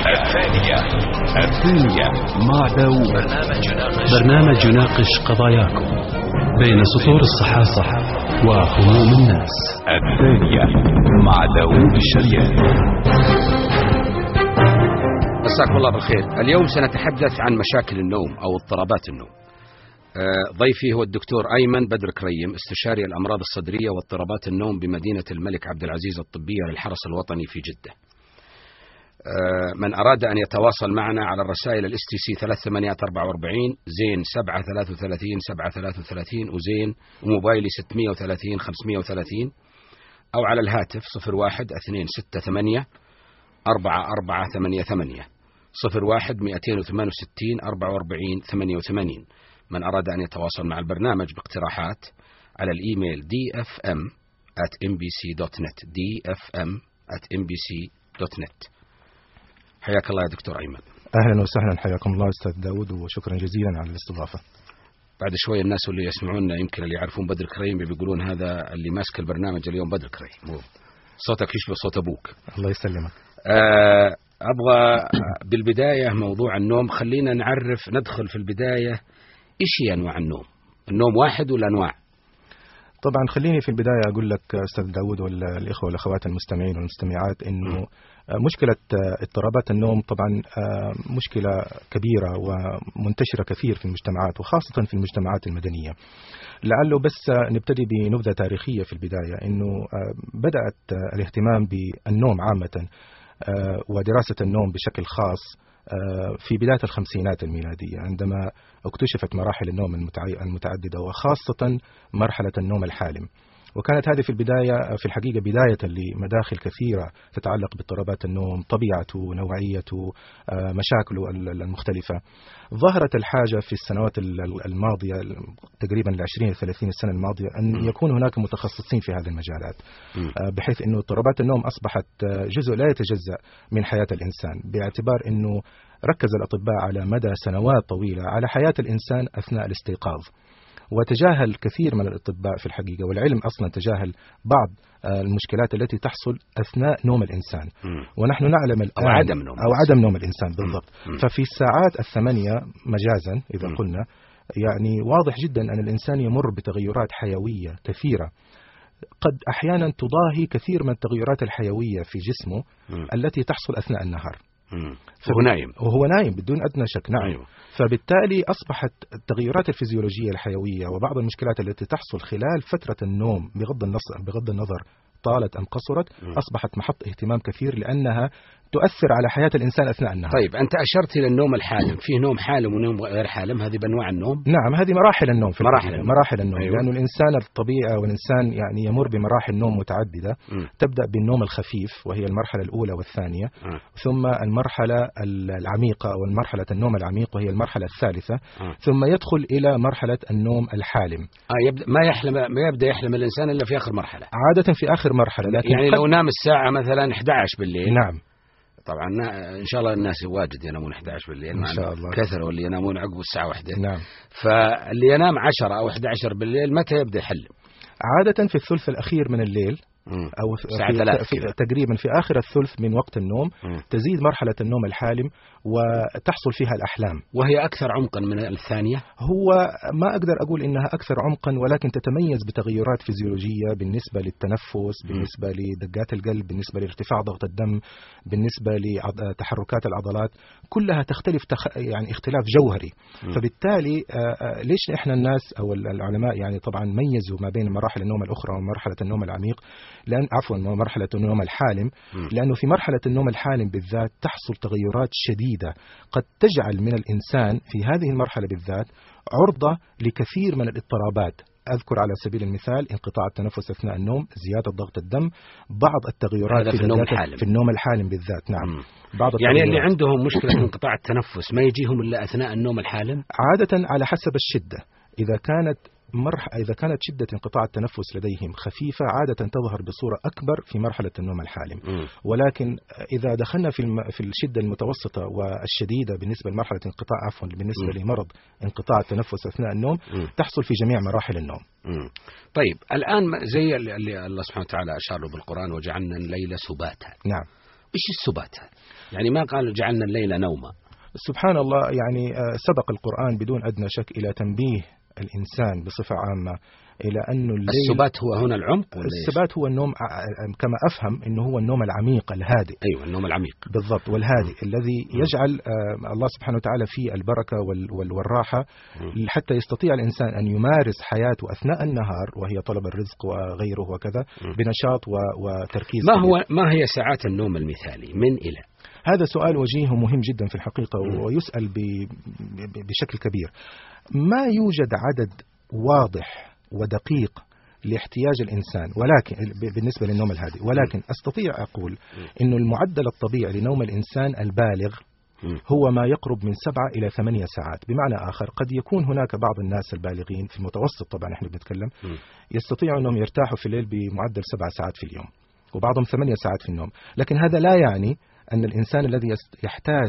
الثانية مع داوود. برنامج يناقش قضاياكم بين سطور الصحافة وهموم الناس. الثانية مع داوود الشريان. مساكم الله بالخير. اليوم سنتحدث عن مشاكل النوم أو اضطرابات النوم. ضيفي هو الدكتور أيمن بدر كريم، استشاري الأمراض الصدرية واضطرابات النوم بمدينة الملك عبد العزيز الطبية للحرس الوطني في جدة. من أراد أن يتواصل معنا على الرسائل الاستيسي 3844 زين 733 733 وزين وموبايلي 630 530 أو على الهاتف 01 268 4488 01 268 44 88. من أراد أن يتواصل مع البرنامج باقتراحات على الإيميل dfm@mbc.net dfm@mbc.net. حياك الله يا دكتور أيمن. أهلا وسهلا، حياكم الله أستاذ داود، وشكرا جزيلا على الاستضافة. بعد شوية الناس اللي يسمعونا يمكن اللي يعرفون بدر كريم بيقولون هذا اللي ماسك البرنامج اليوم بدر كريم، صوتك يشبه صوت أبوك. الله يسلمك. أبغى بالبداية موضوع النوم، خلينا ندخل في البداية إيش هي أنواع النوم؟ النوم واحد ولا أنواع؟ طبعا خليني في البداية أقول لك أستاذ داود والإخوة والأخوات المستمعين والمستمعات إنه مشكلة اضطرابات النوم طبعا مشكلة كبيرة ومنتشرة كثير في المجتمعات، وخاصة في المجتمعات المدنية. لعله بس نبتدي بنبذة تاريخية في البداية، إنه بدأت الاهتمام بالنوم عامة ودراسة النوم بشكل خاص في بداية الخمسينات الميلادية، عندما اكتشفت مراحل النوم المتعددة وخاصة مرحلة النوم الحالم. وكانت هذه في البداية في الحقيقة بداية لمداخل كثيرة تتعلق باضطرابات النوم، طبيعته، نوعيته، مشاكله المختلفة. ظهرت الحاجة في السنوات الماضية تقريبا 20-30 السنة الماضية أن يكون هناك متخصصين في هذه المجالات، بحيث أنه اضطرابات النوم أصبحت جزء لا يتجزأ من حياة الإنسان، باعتبار أنه ركز الأطباء على مدى سنوات طويلة على حياة الإنسان أثناء الاستيقاظ، وتجاهل كثير من الأطباء في الحقيقة، والعلم أصلا تجاهل بعض المشكلات التي تحصل أثناء نوم الإنسان. ونحن نعلم الآن أو عدم نوم الإنسان بالضبط. ففي الساعات 8 مجازا إذا قلنا، يعني واضح جدا أن الإنسان يمر بتغيرات حيوية كثيرة، قد أحيانا تضاهي كثير من التغيرات الحيوية في جسمه التي تحصل أثناء النهار وهو نايم بدون أدنى شك. نعم. أيوه. فبالتالي أصبحت التغيرات الفيزيولوجية الحيوية وبعض المشكلات التي تحصل خلال فترة النوم بغض النظر طالت أم قصرت أصبحت محط اهتمام كثير، لأنها تؤثر على حياة الإنسان أثناء النهار. طيب أنت أشرت إلى النوم الحالم، فيه نوم حالم ونوم غير حالم، هذه بأنواع النوم؟ نعم، هذه مراحل النوم في مراحل النوم. أيوة. لأنه الإنسان الطبيعي والإنسان يعني يمر بمراحل نوم متعددة. تبدأ بالنوم الخفيف وهي المرحلة الأولى والثانية، ثم المرحلة العميقة أو مرحلة النوم العميق وهي المرحلة الثالثة، ثم يدخل إلى مرحلة النوم الحالم. ما يبدأ يحلم الإنسان إلا في آخر مرحلة، عادة في آخر مرحلة. لكن يعني لو نام الساعة مثلا 11 بالليل. نعم. طبعا إن شاء الله الناس واجد ينامون 11 بالليل إن شاء الله، كثروا اللي ينامون عقب الساعة 1. نعم. فاللي ينام 10 أو 11 بالليل متى يبدأ يحلم؟ عادة في الثلث الأخير من الليل أو تقريبا في آخر الثلث من وقت النوم تزيد مرحلة النوم الحالم وتحصل فيها الأحلام، وهي أكثر عمقا من الثانية. هو ما أقدر أقول إنها أكثر عمقا، ولكن تتميز بتغيرات فيزيولوجية بالنسبة للتنفس، بالنسبة لدقات القلب، بالنسبة لارتفاع ضغط الدم، بالنسبة لتحركات العضلات، كلها تختلف يعني اختلاف جوهري. فبالتالي ليش إحنا الناس أو العلماء يعني طبعا ميزوا ما بين مراحل النوم الأخرى ومرحلة النوم العميق، مرحلة النوم الحالم، لأنه في مرحلة النوم الحالم بالذات تحصل تغيرات شديدة قد تجعل من الإنسان في هذه المرحلة بالذات عرضة لكثير من الاضطرابات. أذكر على سبيل المثال انقطاع التنفس أثناء النوم، زيادة ضغط الدم، بعض التغيرات في النوم الحالم بالذات. نعم. يعني اللي عندهم مشكلة انقطاع التنفس ما يجيهم إلا أثناء النوم الحالم؟ عادة على حسب الشدة. إذا كانت شدة انقطاع التنفس لديهم خفيفة عادة تظهر بصورة أكبر في مرحلة النوم الحالم. ولكن إذا دخلنا في الشدة المتوسطة والشديدة بالنسبة لمرحلة بالنسبة لمرض انقطاع التنفس أثناء النوم تحصل في جميع مراحل النوم. طيب الآن زي اللي الله سبحانه وتعالى أشار له بالقرآن وجعلنا الليل سباتا. نعم. إيش السبات هذا؟ يعني ما قال جعلنا الليل نوما. سبحان الله، يعني سبق القرآن بدون أدنى شك إلى تنبيه الإنسان بصفة عامة إلى أن الليل. السبات هو هنا العمق؟ السبات هو النوم كما أفهم أنه هو النوم العميق الهادئ. أيوة، النوم العميق بالضبط، والهادئ الذي يجعل الله سبحانه وتعالى فيه البركة والراحة حتى يستطيع الإنسان أن يمارس حياته أثناء النهار، وهي طلب الرزق وغيره وكذا، بنشاط وتركيز. ما هي ساعات النوم المثالي من إلى؟ هذا سؤال وجيه ومهم جدا في الحقيقة، ويسأل بشكل كبير. ما يوجد عدد واضح ودقيق لاحتياج الإنسان، ولكن بالنسبة للنوم الهادئ، ولكن أستطيع أقول إنه المعدل الطبيعي لنوم الإنسان البالغ هو ما يقرب من 7 إلى 8 ساعات. بمعنى آخر، قد يكون هناك بعض الناس البالغين في المتوسط، طبعا احنا بنتكلم، يستطيعوا أنهم يرتاحوا في الليل بمعدل 7 ساعات في اليوم، وبعضهم 8 ساعات في النوم. لكن هذا لا يعني أن الإنسان الذي يحتاج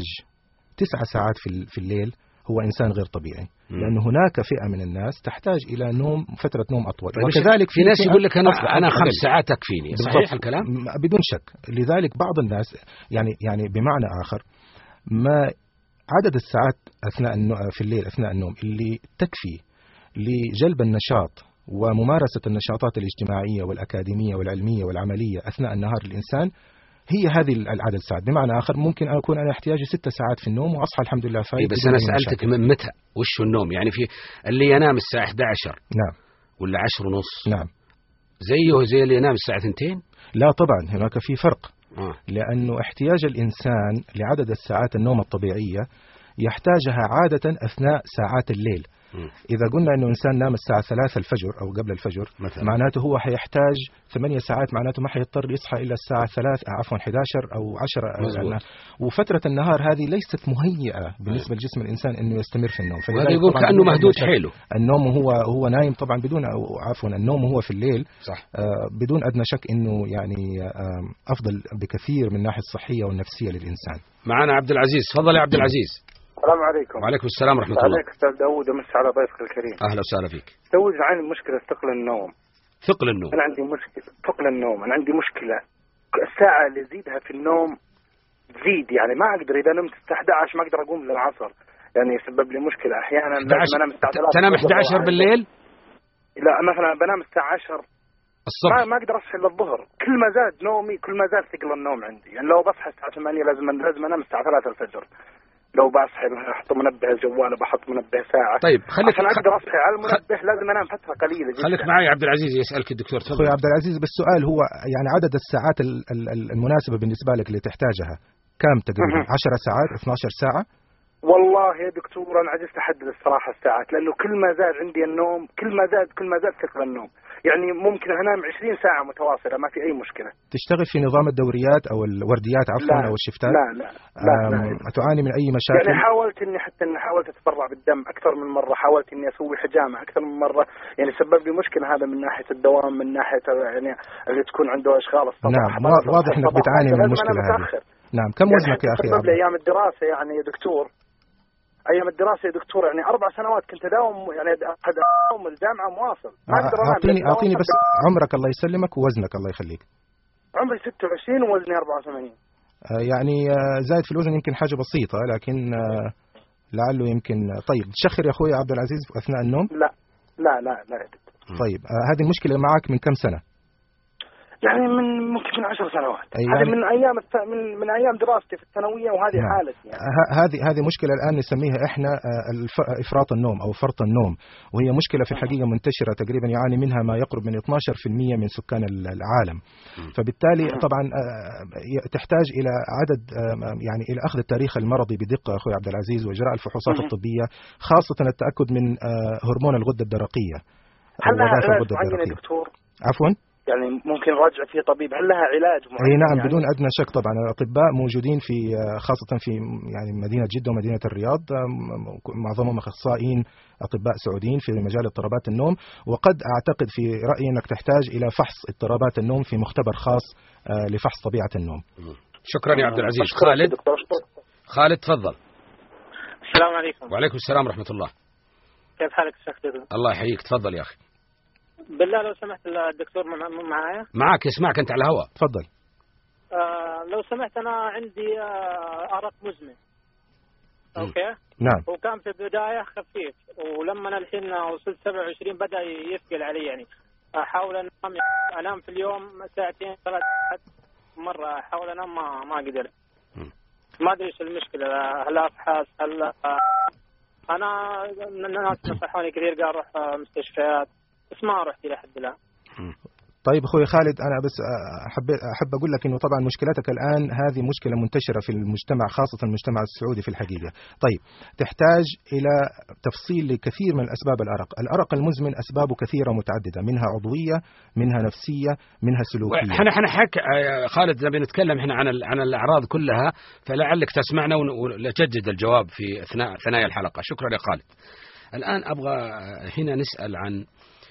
9 ساعات في الليل هو إنسان غير طبيعي، لأن هناك فئة من الناس تحتاج إلى فترة نوم أطول. وكذلك في ناس يقول لك أنا 5 ساعات تكفيني. صحيح الكلام؟ بدون شك. لذلك بعض الناس يعني بمعنى آخر، ما عدد الساعات في الليل أثناء النوم اللي تكفي لجلب النشاط وممارسة النشاطات الاجتماعية والأكاديمية والعلمية والعملية أثناء النهار للإنسان، هي هذه العدد الساعات. بمعنى آخر، ممكن أكون أنا احتياجي 6 ساعات في النوم وأصحى الحمد لله فايق. بس أنا سألتك من متى وش النوم؟ يعني في اللي ينام الساعة 11 نعم ولا 10 ونص نعم زي اللي ينام الساعة 2؟ لا طبعا، هناك في فرق. لأنه احتياج الإنسان لعدد الساعات النوم الطبيعية يحتاجها عادة أثناء ساعات الليل. إذا قلنا أنه إنسان نام الساعة 3 الفجر أو قبل الفجر مثلا، معناته هو حيحتاج 8 ساعات، معناته ما حيضطر يصحى إلا الساعة 11 أو 10. وفترة النهار هذه ليست مهيئة بالنسبة لجسم الإنسان أنه يستمر في النوم. وهذا يقول كأنه مهدود حيله. النوم هو نايم طبعا النوم هو في الليل صح. بدون أدنى شك أنه يعني أفضل بكثير من الناحية الصحية والنفسية للإنسان. معنا عبد العزيز. تفضل يا عبد العزيز. السلام عليكم. وعليكم السلام ورحمة الله. عليك أستاذ داود، أمس على ضيفك الكريم. أهلا وسهلا فيك. داود، عندي مشكلة ثقل النوم. ثقل النوم؟ أنا عندي مشكلة ثقل النوم. أنا عندي مشكلة الساعة اللي زيدها في النوم تزيد، يعني ما أقدر إذا نمت الساعة 11 ما أقدر أقوم للعصر، يعني يسبب لي مشكلة. أحيانا لازم أنام الساعة 3. تنام 11 بالليل؟ لا، مثلا بنام الساعة 10 الصبح، ما أقدر أصحى إلا الظهر. كل ما زاد نومي كل ما زاد ثقل النوم عندي. يعني لو بصحى الساعة 8 لازم أنام الساعة 3 الفجر. لو بصحى بحط منبه الجوال، بحط منبه ساعة. طيب عشان أقدر أصحى على المنبه لازم أنام فترة قليلة جدا. خليك معي عبد العزيز يسألك الدكتور. أخوي عبد العزيز، بالسؤال هو يعني عدد الساعات المناسبة بالنسبة لك اللي تحتاجها كم تقريبا؟ 10 ساعات 12 ساعة؟ والله يا دكتور أنا عجزت أحدد الصراحة الساعات، لأنه كل ما زاد عندي النوم كل ما زاد ثقل النوم. يعني ممكن أنام 20 ساعة متواصلة ما في أي مشكلة. تشتغل في نظام الدوريات أو الورديات عفوا أو الشفتات؟ لا. تعاني من أي مشاكل؟ يعني حاولت أتبرع بالدم أكثر من مرة، حاولت إني أسوي حجامة أكثر من مرة، يعني سبب لي مشكلة هذا من ناحية الدوام، من ناحية يعني اللي تكون عنده أشغال الصباح. نعم، واضح إنك بتعاني من المشكلة هذه. نعم، كم وزنك يا أخي؟ سبب لي أيام الدراسة يعني يا دكتور، أيام الدراسة يا دكتور، يعني 4 سنوات كنت أداوم، يعني أداوم الجامعة مواصل. أعطيني بس عمرك الله يسلمك ووزنك الله يخليك. عمري 26 ووزني 84. يعني زايد في الوزن يمكن حاجة بسيطة، لكن لعله يمكن. طيب تشخر يا أخوي عبد العزيز أثناء النوم؟ لا يا دكتور. طيب هذه المشكلة معك من كم سنة؟ يعني ممكن من 10 سنوات. هذه من أيام دراستي في الثانوية، وهذه حالتي يعني. هذه مشكلة الآن نسميها إحنا إفراط النوم أو فرط النوم، وهي مشكلة في الحقيقة منتشرة، تقريبا يعاني منها ما يقرب من 12% من سكان العالم. فبالتالي طبعا تحتاج إلى عدد يعني إلى أخذ التاريخ المرضي بدقة أخوي عبد العزيز، وإجراء الفحوصات الطبية، خاصة التأكد من هرمون الغدة الدرقية. هل لها علاج معين يا دكتور؟ عفوا؟ يعني ممكن راجع فيه طبيب، هل لها علاج معين؟ أي نعم، يعني بدون أدنى شك. طبعا الأطباء موجودين في خاصة في يعني مدينة جدة ومدينة الرياض، معظمهم أخصائيين أطباء سعوديين في مجال اضطرابات النوم، وقد أعتقد في رأيي أنك تحتاج إلى فحص اضطرابات النوم في مختبر خاص لفحص طبيعة النوم. شكرا يا عبد العزيز. خالد تفضل. السلام عليكم. وعليكم السلام ورحمة الله. كيف حالك الشيخ دكتور؟ الله يحييك. تفضل يا أخي. بالله لو سمحت الدكتور معايا؟ معك، يسمعك أنت على الهواء. تفضل. لو سمحت أنا عندي أرق مزمن. أوكي. نعم. وكان في البداية خفيف، ولما أنا الحين وصلت 27 بدأ يثقل علي، يعني أحاول أنام في اليوم 2 3 ساعات مرة، أحاول أنام ما أقدر. ما أدري إيش المشكلة، هل أفحص، هل أنا الناس نصحوني كثير قال أروح مستشفيات، بس ما رحت إلى حد الآن. طيب أخوي خالد، أنا بس أحب أقول لك إنه طبعا مشكلتك الآن هذه مشكلة منتشرة في المجتمع، خاصة المجتمع السعودي في الحقيقة. طيب تحتاج إلى تفصيل لكثير من أسباب الأرق المزمن أسبابه كثيرة متعددة، منها عضوية، منها نفسية، منها سلوكية. احنا خالد نبي نتكلم احنا عن الأعراض كلها، فلعلك تسمعنا ونجدد الجواب في ثنايا الحلقة. شكرا يا خالد. الآن أبغى هنا نسأل عن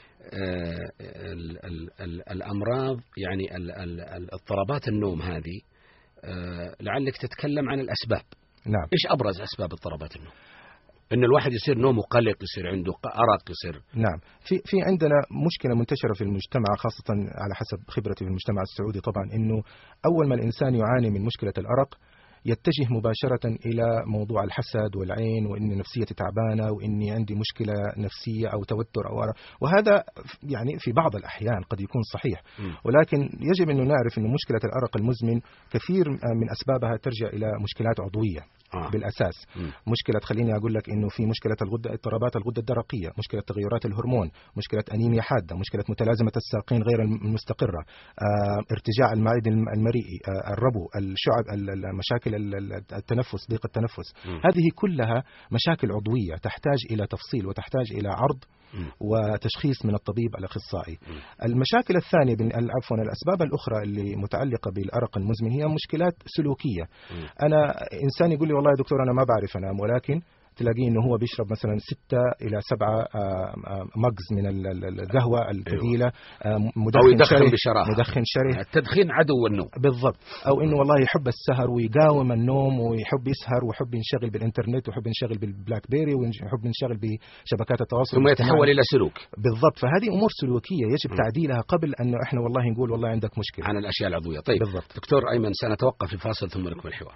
الأمراض، يعني اضطرابات النوم هذه، لعلك تتكلم عن الأسباب. نعم. إيش أبرز أسباب اضطرابات النوم؟ إن الواحد يصير نومه قلق، يصير عنده أرق، يصير. نعم. في عندنا مشكلة منتشرة في المجتمع، خاصة على حسب خبرتي في المجتمع السعودي طبعا، إنه أول ما الإنسان يعاني من مشكلة الأرق يتجه مباشرة إلى موضوع الحسد والعين، وإن نفسيتي تعبانة، وإني عندي مشكلة نفسية أو توتر أو أرق. وهذا يعني في بعض الأحيان قد يكون صحيح، ولكن يجب أن نعرف أن مشكلة الأرق المزمن كثير من أسبابها ترجع إلى مشكلات عضوية بالأساس. مشكلة، خليني أقول لك إنه في مشكلة اضطرابات الغدة الدرقية، مشكلة تغيرات الهرمون، مشكلة أنيميا حادة، مشكلة متلازمة الساقين غير المستقرة، ارتجاع المعدة المريئي، الربو، الشعب، مشاكل التنفس، ضيق التنفس. هذه كلها مشاكل عضوية تحتاج إلى تفصيل وتحتاج إلى عرض وتشخيص من الطبيب الأخصائي. المشاكل الثانية، الأسباب الأخرى اللي متعلقة بالأرق المزمن هي مشكلات سلوكية. أنا إنسان يقول لي والله يا دكتور أنا ما بعرف أنام، ولكن تلاقيه إنه هو بيشرب مثلا 6 إلى 7 مجز من القهوة الثقيلة، أو يدخن بشراهة، مدخن شره. التدخين عدو النوم بالضبط. أو إنه والله يحب السهر ويقاوم النوم، ويحب يسهر، ويحب ينشغل بالإنترنت، ويحب ينشغل بالبلاك بيري، ويحب ينشغل بشبكات التواصل، ثم يتحول إلى سلوك. بالضبط. فهذه أمور سلوكية يجب تعديلها قبل أنه إحنا والله نقول والله عندك مشكلة عن الأشياء العضوية. طيب بالضبط. دكتور أيمن، سنتوقف الفاصل ثم نكمل الحوار.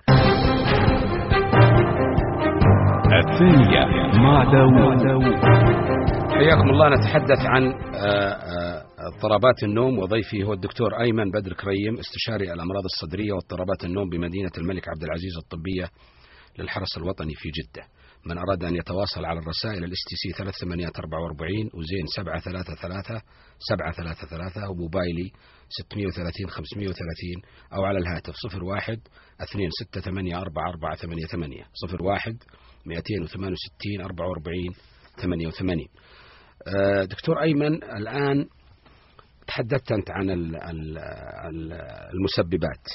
الثانية مع داوود. حياكم الله. نتحدث عن اضطرابات النوم، وضيفي هو الدكتور أيمن بدر كريم، استشاري الأمراض الصدرية واضطرابات النوم بمدينة الملك عبد العزيز الطبية للحرس الوطني في جدة. من أراد أن يتواصل على الرسائل الاستيسي 3844 وزين 733 733 وموبايلي 630 530 أو على الهاتف 01 268 4488 01 268 44 88. دكتور أيمن، الآن تحدثت أنت عن المسببات.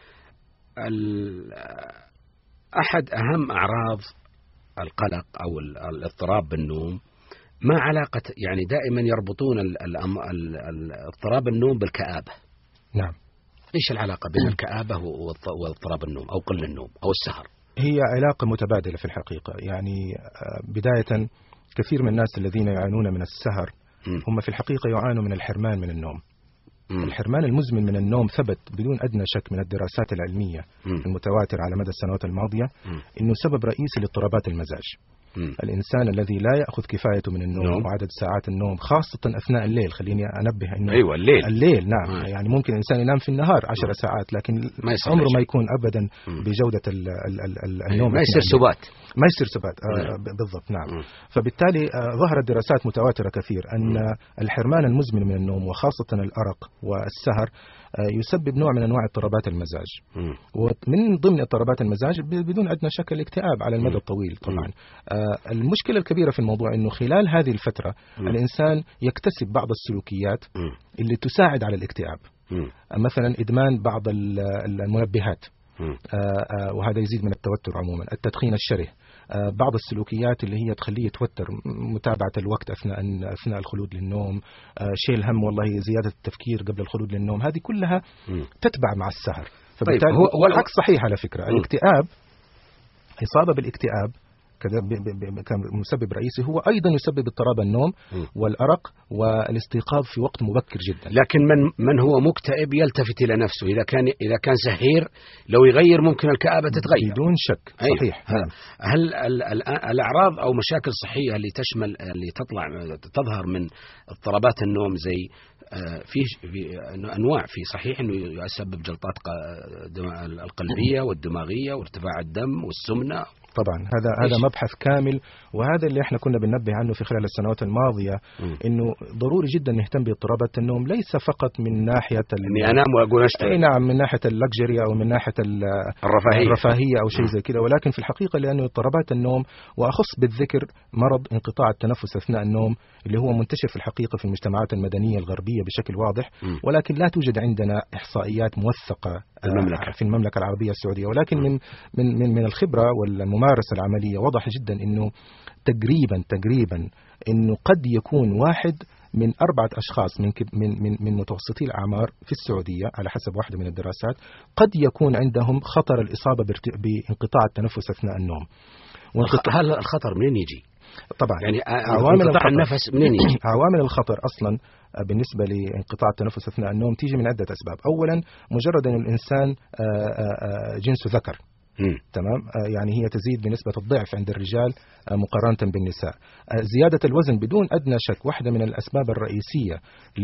أحد أهم أعراض القلق أو الاضطراب بالنوم ما علاقة، يعني دائما يربطون اضطراب النوم بالكآبة. نعم. إيش العلاقة بين الكآبة واضطراب النوم أو قل النوم أو السهر؟ هي علاقة متبادلة في الحقيقة. يعني بداية كثير من الناس الذين يعانون من السهر هم في الحقيقة يعانوا من الحرمان من النوم. الحرمان المزمن من النوم ثبت بدون أدنى شك من الدراسات العلمية المتواترة على مدى السنوات الماضية إنه سبب رئيسي لاضطرابات المزاج. الإنسان الذي لا يأخذ كفايته من النوم وعدد ساعات النوم، خاصة أثناء الليل. خليني أنبه إنه أيوة الليل نعم. يعني ممكن الإنسان ينام في النهار 10 ساعات، لكن عمره ما يكون أبدا بجودة النوم. ما يصير سبات. بالضبط. نعم. فبالتالي ظهرت دراسات متواترة كثير أن الحرمان المزمن من النوم وخاصة الأرق والسهر يسبب نوع من أنواع اضطرابات المزاج. ومن ضمن اضطرابات المزاج بدون أدنى شك الاكتئاب على المدى الطويل طبعا. المشكلة الكبيرة في الموضوع أنه خلال هذه الفترة الإنسان يكتسب بعض السلوكيات اللي تساعد على الاكتئاب. مثلا إدمان بعض المنبهات، وهذا يزيد من التوتر عموما. التدخين الشره، بعض السلوكيات اللي هي تخليه يتوتر، متابعة الوقت أثناء الخلود للنوم، شيل هم والله زيادة التفكير قبل الخلود للنوم. هذه كلها تتبع مع السهر. فبالتالي طيب والعكس صحيح على فكرة. الاكتئاب، إصابة بالاكتئاب كمسبب رئيسي هو أيضا يسبب اضطراب النوم والأرق والاستيقاظ في وقت مبكر جدا. لكن من هو مكتئب يلتفت إلى نفسه، إذا كان سهير لو يغير ممكن الكآبة تتغير بدون شك. صحيح. هل الأعراض أو مشاكل صحية اللي تظهر من اضطرابات النوم زي في أنواع، في صحيح أنه يسبب جلطات القلبية والدماغية وارتفاع الدم والسمنة؟ طبعا هذا مبحث كامل، وهذا اللي احنا كنا بننبه عنه في خلال السنوات الماضية، انه ضروري جدا نهتم باضطرابات النوم، ليس فقط من ناحية اني انام واقول اشتغل، نعم، من ناحية اللكجري او من ناحية الرفاهية او شيء زي كده، ولكن في الحقيقة لانه اضطرابات النوم، واخص بالذكر مرض انقطاع التنفس اثناء النوم اللي هو منتشر في الحقيقة في المجتمعات المدنية الغربية بشكل واضح، ولكن لا توجد عندنا احصائيات موثقة في المملكة العربية السعودية، ولكن من الخبرة والممارسة العملية واضح جدا انه تقريبا انه قد يكون واحد من 4 أشخاص من متوسطي الأعمار في السعودية على حسب واحدة من الدراسات قد يكون عندهم خطر الإصابة بانقطاع التنفس أثناء النوم. هل الخطر منين يجي؟ طبعا يعني عوامل انقطاع النفس منين يجي؟ عوامل الخطر أصلا بالنسبة لانقطاع التنفس أثناء النوم تيجي من عدة أسباب. أولا مجرد أن الإنسان جنسه ذكر، تمام، يعني هي تزيد بنسبة الضعف عند الرجال مقارنة بالنساء. زيادة الوزن بدون أدنى شك واحدة من الأسباب الرئيسية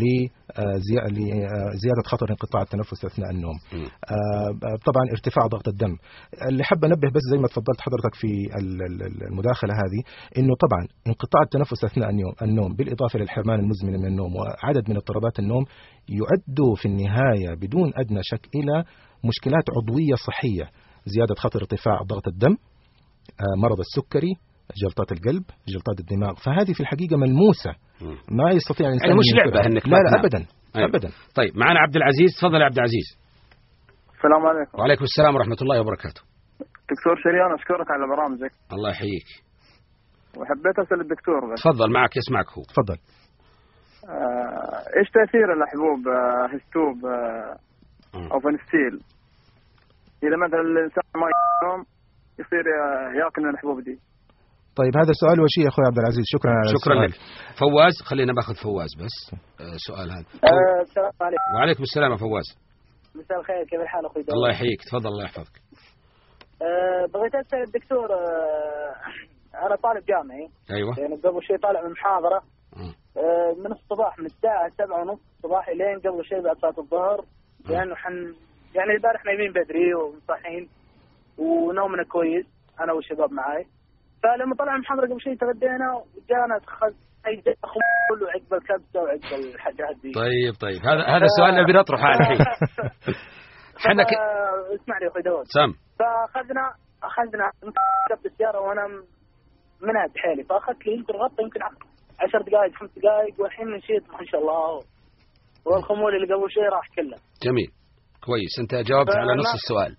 لزيادة خطر انقطاع التنفس أثناء النوم. طبعا ارتفاع ضغط الدم. اللي حب أنبه بس زي ما تفضلت حضرتك في المداخلة هذه، إنه طبعا انقطاع التنفس أثناء النوم بالإضافة للحرمان المزمن من النوم وعدد من اضطرابات النوم يؤدوا في النهاية بدون أدنى شك إلى مشكلات عضوية صحية، زيادة خطر ارتفاع ضغط الدم، مرض السكري، جلطات القلب، جلطات الدماغ. فهذه في الحقيقة ملموسة، ما يستطيع الإنسان يعني مش لعبة إنك لا أبدا. أيوة. أبدا. طيب معنا عبد العزيز، تفضل يا عبد العزيز. السلام عليكم. وعليكم السلام ورحمة الله وبركاته. دكتور شريان، أشكرك على برامجك. الله يحييك. وحبيت أسأل الدكتور بس. تفضل، معك، يسمعك هو. تفضل. إيش تأثير الحبوب هستوب أو فنستيل إذا مثلا الإنسان ما ينام يصير يأكل من الحبوب دي؟ طيب هذا سؤال وشي يا أخوي عبد العزيز، شكرا لك. فواز، خلينا باخذ فواز بس سؤال هذا. السلام عليكم. وعليكم السلام يا فواز. مساء الخير، كيف الحال أخوي؟ الله يحييك، تفضل الله يحفظك. بغيت أسأل الدكتور، أنا طالب جامعي. أيوة. يعني قبل شيء طالع من محاضرة من الصباح، من الساعة 7:30 الصباح إلين قبل شيء بعد صلاة الظهر، لأنه يعني البارح نايمين بدري ومصحين ونومنا كويس أنا والشباب معاي. فلما طلع المحاضرة قبل شيء تغدينا وجانا خمول وعقب الكبسة وعقب الحاجات دي. طيب هذا السؤال اللي بنطرحه الحين. احنا اسمعني يا أخوي داود. سام. فأخذنا ركبت السيارة وأنا منهد حالي، فأخذت لي يمكن غطى يمكن 10 دقائق 5 دقائق، والحين نشيط ما شاء الله، والخمول اللي قبل شيء راح كله. جميل، كويس، أنت جاوبت على نص السؤال.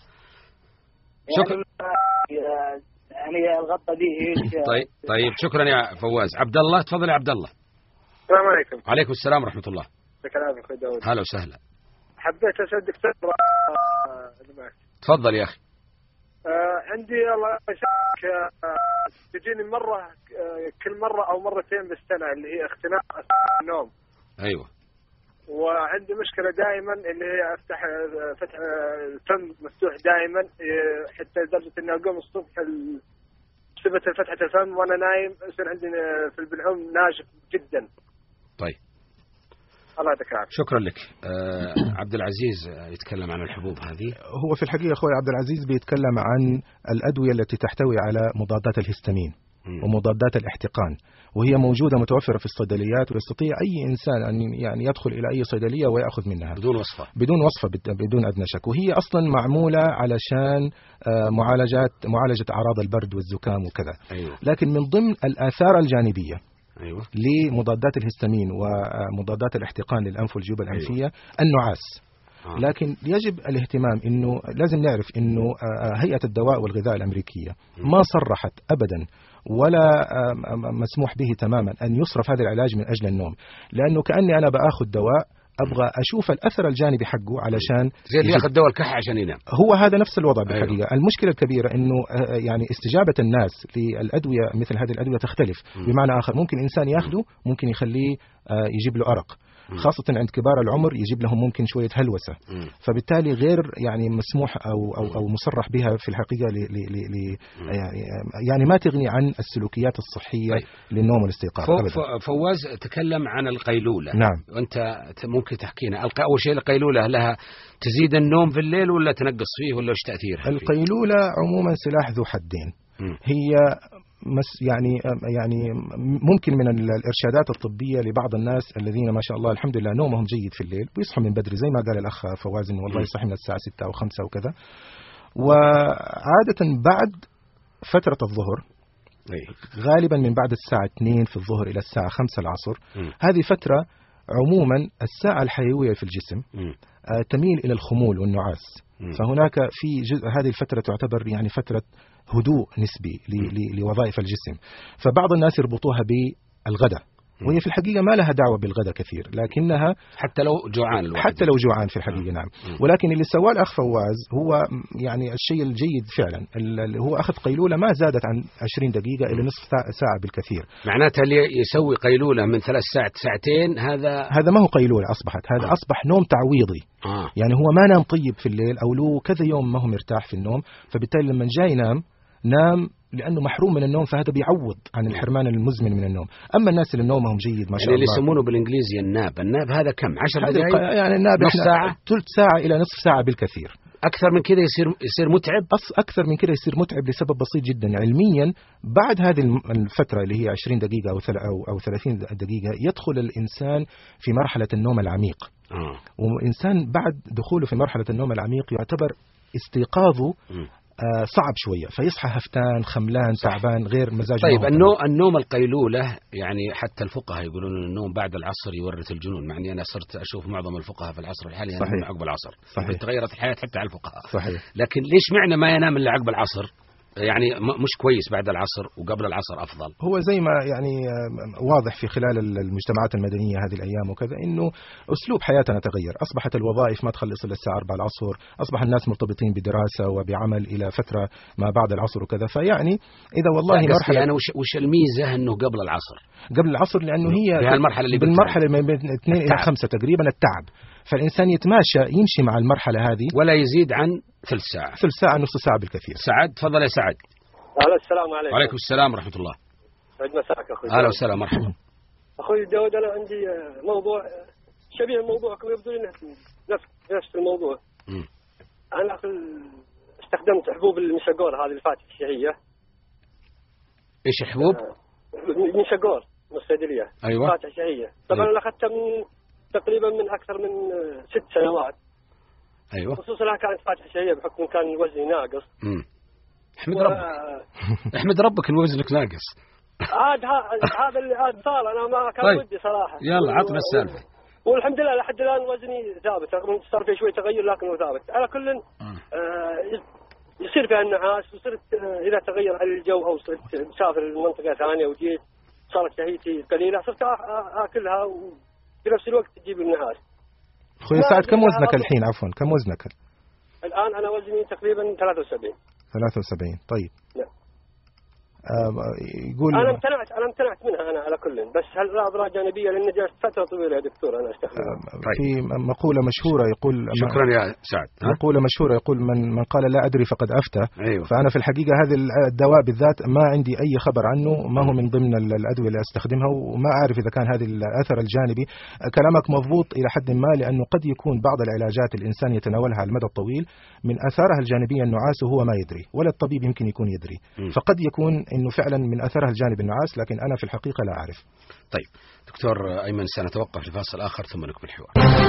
شكرا. يعني الغطة دي طيب شكرا يا فواز. عبد الله، تفضل يا عبد الله. السلام عليكم. وعليكم السلام ورحمة الله. كلامك أخوي داود. هلا وسهلا. حبيت أسأل الدكتور. تفضل يا أخي. عندي الله يشفيك، تجيني مرة كل مرة أو مرتين بالسنة اللي هي اختناق النوم. أيوة. وعندي مشكلة دائما اللي هي فتح الفم مفتوح دائما، حتى لدرجة إني أقوم الصبح ثبت فتحة الفم وأنا نايم يصير عندي في البلعوم ناشف جدا. طيب. الله يعطيك العافية. شكرا لك. عبد العزيز يتكلم عن الحبوب هذه. هو في الحقيقة أخوي عبد العزيز بيتكلم عن الأدوية التي تحتوي على مضادات الهستامين ومضادات الاحتقان، وهي موجودة متوفرة في الصيدليات، ويستطيع أي إنسان أن يعني يدخل إلى أي صيدلية ويأخذ منها بدون وصفة بدون أدنى شك، وهي أصلا معمولة علشان معالجة أعراض البرد والزكام وكذا. أيوة. لكن من ضمن الآثار الجانبية أيوة. لمضادات الهستامين ومضادات الاحتقان للأنف والجيوب الأنفية أيوة. النعاس. لكن يجب الاهتمام إنه لازم نعرف إنه هيئة الدواء والغذاء الأمريكية ما صرحت أبدا ولا مسموح به تماما أن يصرف هذا العلاج من أجل النوم، لأنه كأني أنا بأخذ دواء أبغى أشوف الأثر الجانبي حقه علشان زي اللي ياخذ دواء الكحة عشان ينام. هو هذا نفس الوضع بالحقيقة. أيوه. المشكلة الكبيرة إنه يعني استجابة الناس للأدوية مثل هذه الأدوية تختلف. بمعنى آخر ممكن إنسان ياخده ممكن يخليه يجيب له أرق، خاصة عند كبار العمر يجيب لهم ممكن شوية هلوسة. فبالتالي غير يعني مسموح أو مصرح بها في الحقيقة يعني ما تغني عن السلوكيات الصحية للنوم والاستيقاظ. فواز تكلم عن القيلولة. نعم. وأنت ممكن تحكينا أول شيء القيلولة لها تزيد النوم في الليل ولا تنقص فيه ولا إيش تأثيرها؟ القيلولة عموما سلاح ذو حدين. هي يعني ممكن من الإرشادات الطبية لبعض الناس الذين ما شاء الله الحمد لله نومهم جيد في الليل بيصحوا من بدري زي ما قال الأخ فواز إنه والله يصحي من الساعة 6 أو 5 وكذا، وعادة بعد فترة الظهر غالبا من بعد الساعة 2 في الظهر إلى الساعة 5 العصر، هذه فترة عموما الساعة الحيوية في الجسم تميل إلى الخمول والنعاس. فهناك في هذه الفترة تعتبر يعني فترة هدوء نسبي لوظائف الجسم. فبعض الناس يربطوها بالغداء، وهي في الحقيقة ما لها دعوة بالغداء كثير، لكنها حتى لو جوعان حتى لو جوعان في الحقيقة. نعم. ولكن اللي سواه الأخ فواز هو يعني الشيء الجيد فعلا، اللي هو أخذ قيلولة ما زادت عن 20 دقيقة إلى نصف ساعة بالكثير. معناتها اللي يسوي قيلولة من 3 ساعات 2 هذا ما هو قيلولة، أصبحت هذا أصبح نوم تعويضي. يعني هو ما نام طيب في الليل أو له كذا يوم ما هو مرتاح في النوم، فبالتالي لما جاي نام لأنه محروم من النوم، فهذا بيعوض عن الحرمان المزمن من النوم. أما الناس اللي نومهم جيد ما شاء الله اللي يسمونه بالإنجليزي الناب هذا كم 10 دقائق يعني الناب نص ساعة، ثلث ساعة إلى نصف ساعة بالكثير. أكثر من كده يصير متعب. أكثر من كده يصير متعب لسبب بسيط جدا. علميا بعد هذه الفترة اللي هي 20 دقيقة أو 30 دقيقة يدخل الإنسان في مرحلة النوم العميق. والإنسان بعد دخوله في مرحلة النوم العميق يعتبر استيقاظه صعب شوية، فيصحى هفتان خملان تعبان غير مزاجه. طيب النوم القيلولة يعني حتى الفقهاء يقولون النوم بعد العصر يورث الجنون، مع أني أنا صرت أشوف معظم الفقهاء في العصر الحالي ينام عقب العصر. صحيح. تغيرت الحياة حتى على الفقهاء. صحيح. لكن ليش معنى ما ينام إلا عقب العصر؟ يعني مش كويس بعد العصر وقبل العصر أفضل. هو زي ما يعني واضح في خلال المجتمعات المدنية هذه الأيام وكذا إنه أسلوب حياتنا تغير. أصبحت الوظائف ما تخلص إلا الساعة 4 العصر، أصبح الناس مرتبطين بدراسة وبعمل إلى فترة ما بعد العصر وكذا. فيعني إذا والله مرحلة أنا وش الميزة إنه قبل العصر لأنه هي بالمرحلة اللي بين 2 إلى 5 تقريبا التعب، فالإنسان يمشي مع المرحلة هذه ولا يزيد عن ثلث ساعة نصف ساعة بالكثير. سعد تفضل يا سعد. السلام عليكم. وعليكم السلام ورحمة الله. سعد مساك أخوي. أهلا وسهلا مرحبا. أخوي داود أنا عندي موضوع شبيه موضوعكم، يبدو لي نفس الموضوع. أنا استخدمت حبوب المشقور هذه الفاتحة الشهية. إيش حبوب؟ مشقور من الصيدلية. أيوة. فاتحة شهية. طبعا أنا أخذتها تقريبا من أكثر من 6 سنوات. أيوة. خصوصا لها كانت فاتحة شهية بحكم كان وزني ناقص. احمد ربك ان وزنك ناقص. هذا اللي صار انا ما كان طيب. ودي صراحه. يلا عطنا السالفه. والحمد لله لحد الان وزني ثابت، رغم صار في شوي تغير لكنه ثابت. على كل يصير فيها النعاس، وصرت اذا تغير على الجو او صرت مسافر لمنطقه ثانيه وجيت صارت شهيتي قليله، صرت اكلها وفي نفس الوقت تجيب النعاس. اخوي سعد كم وزنك الحين؟ عفوا كم وزنك الان؟ انا وزني تقريبا 73. طيب. نعم. يقول انا امتنعت منها انا على كل، بس هل لها اضرار جانبيه؟ لان جلست فتره طويله يا دكتور انا استخدمها. في مقوله مشهوره يقول شكرا يا سعد. مقوله مشهوره يقول من قال لا ادري فقد افتى. أيوة. فانا في الحقيقه هذا الدواء بالذات ما عندي اي خبر عنه، ما هو من ضمن الادويه اللي استخدمها، وما اعرف اذا كان هذا الاثر الجانبي. كلامك مضبوط الى حد ما، لانه قد يكون بعض العلاجات الانسان يتناولها على المدى الطويل من اثارها الجانبيه النعاس وهو ما يدري، ولا الطبيب يمكن يكون يدري. فقد يكون انه فعلا من اثرها الجانب النعاس، لكن انا في الحقيقه لا اعرف. طيب دكتور ايمن سنتوقف لفاصل اخر ثم نكمل الحوار.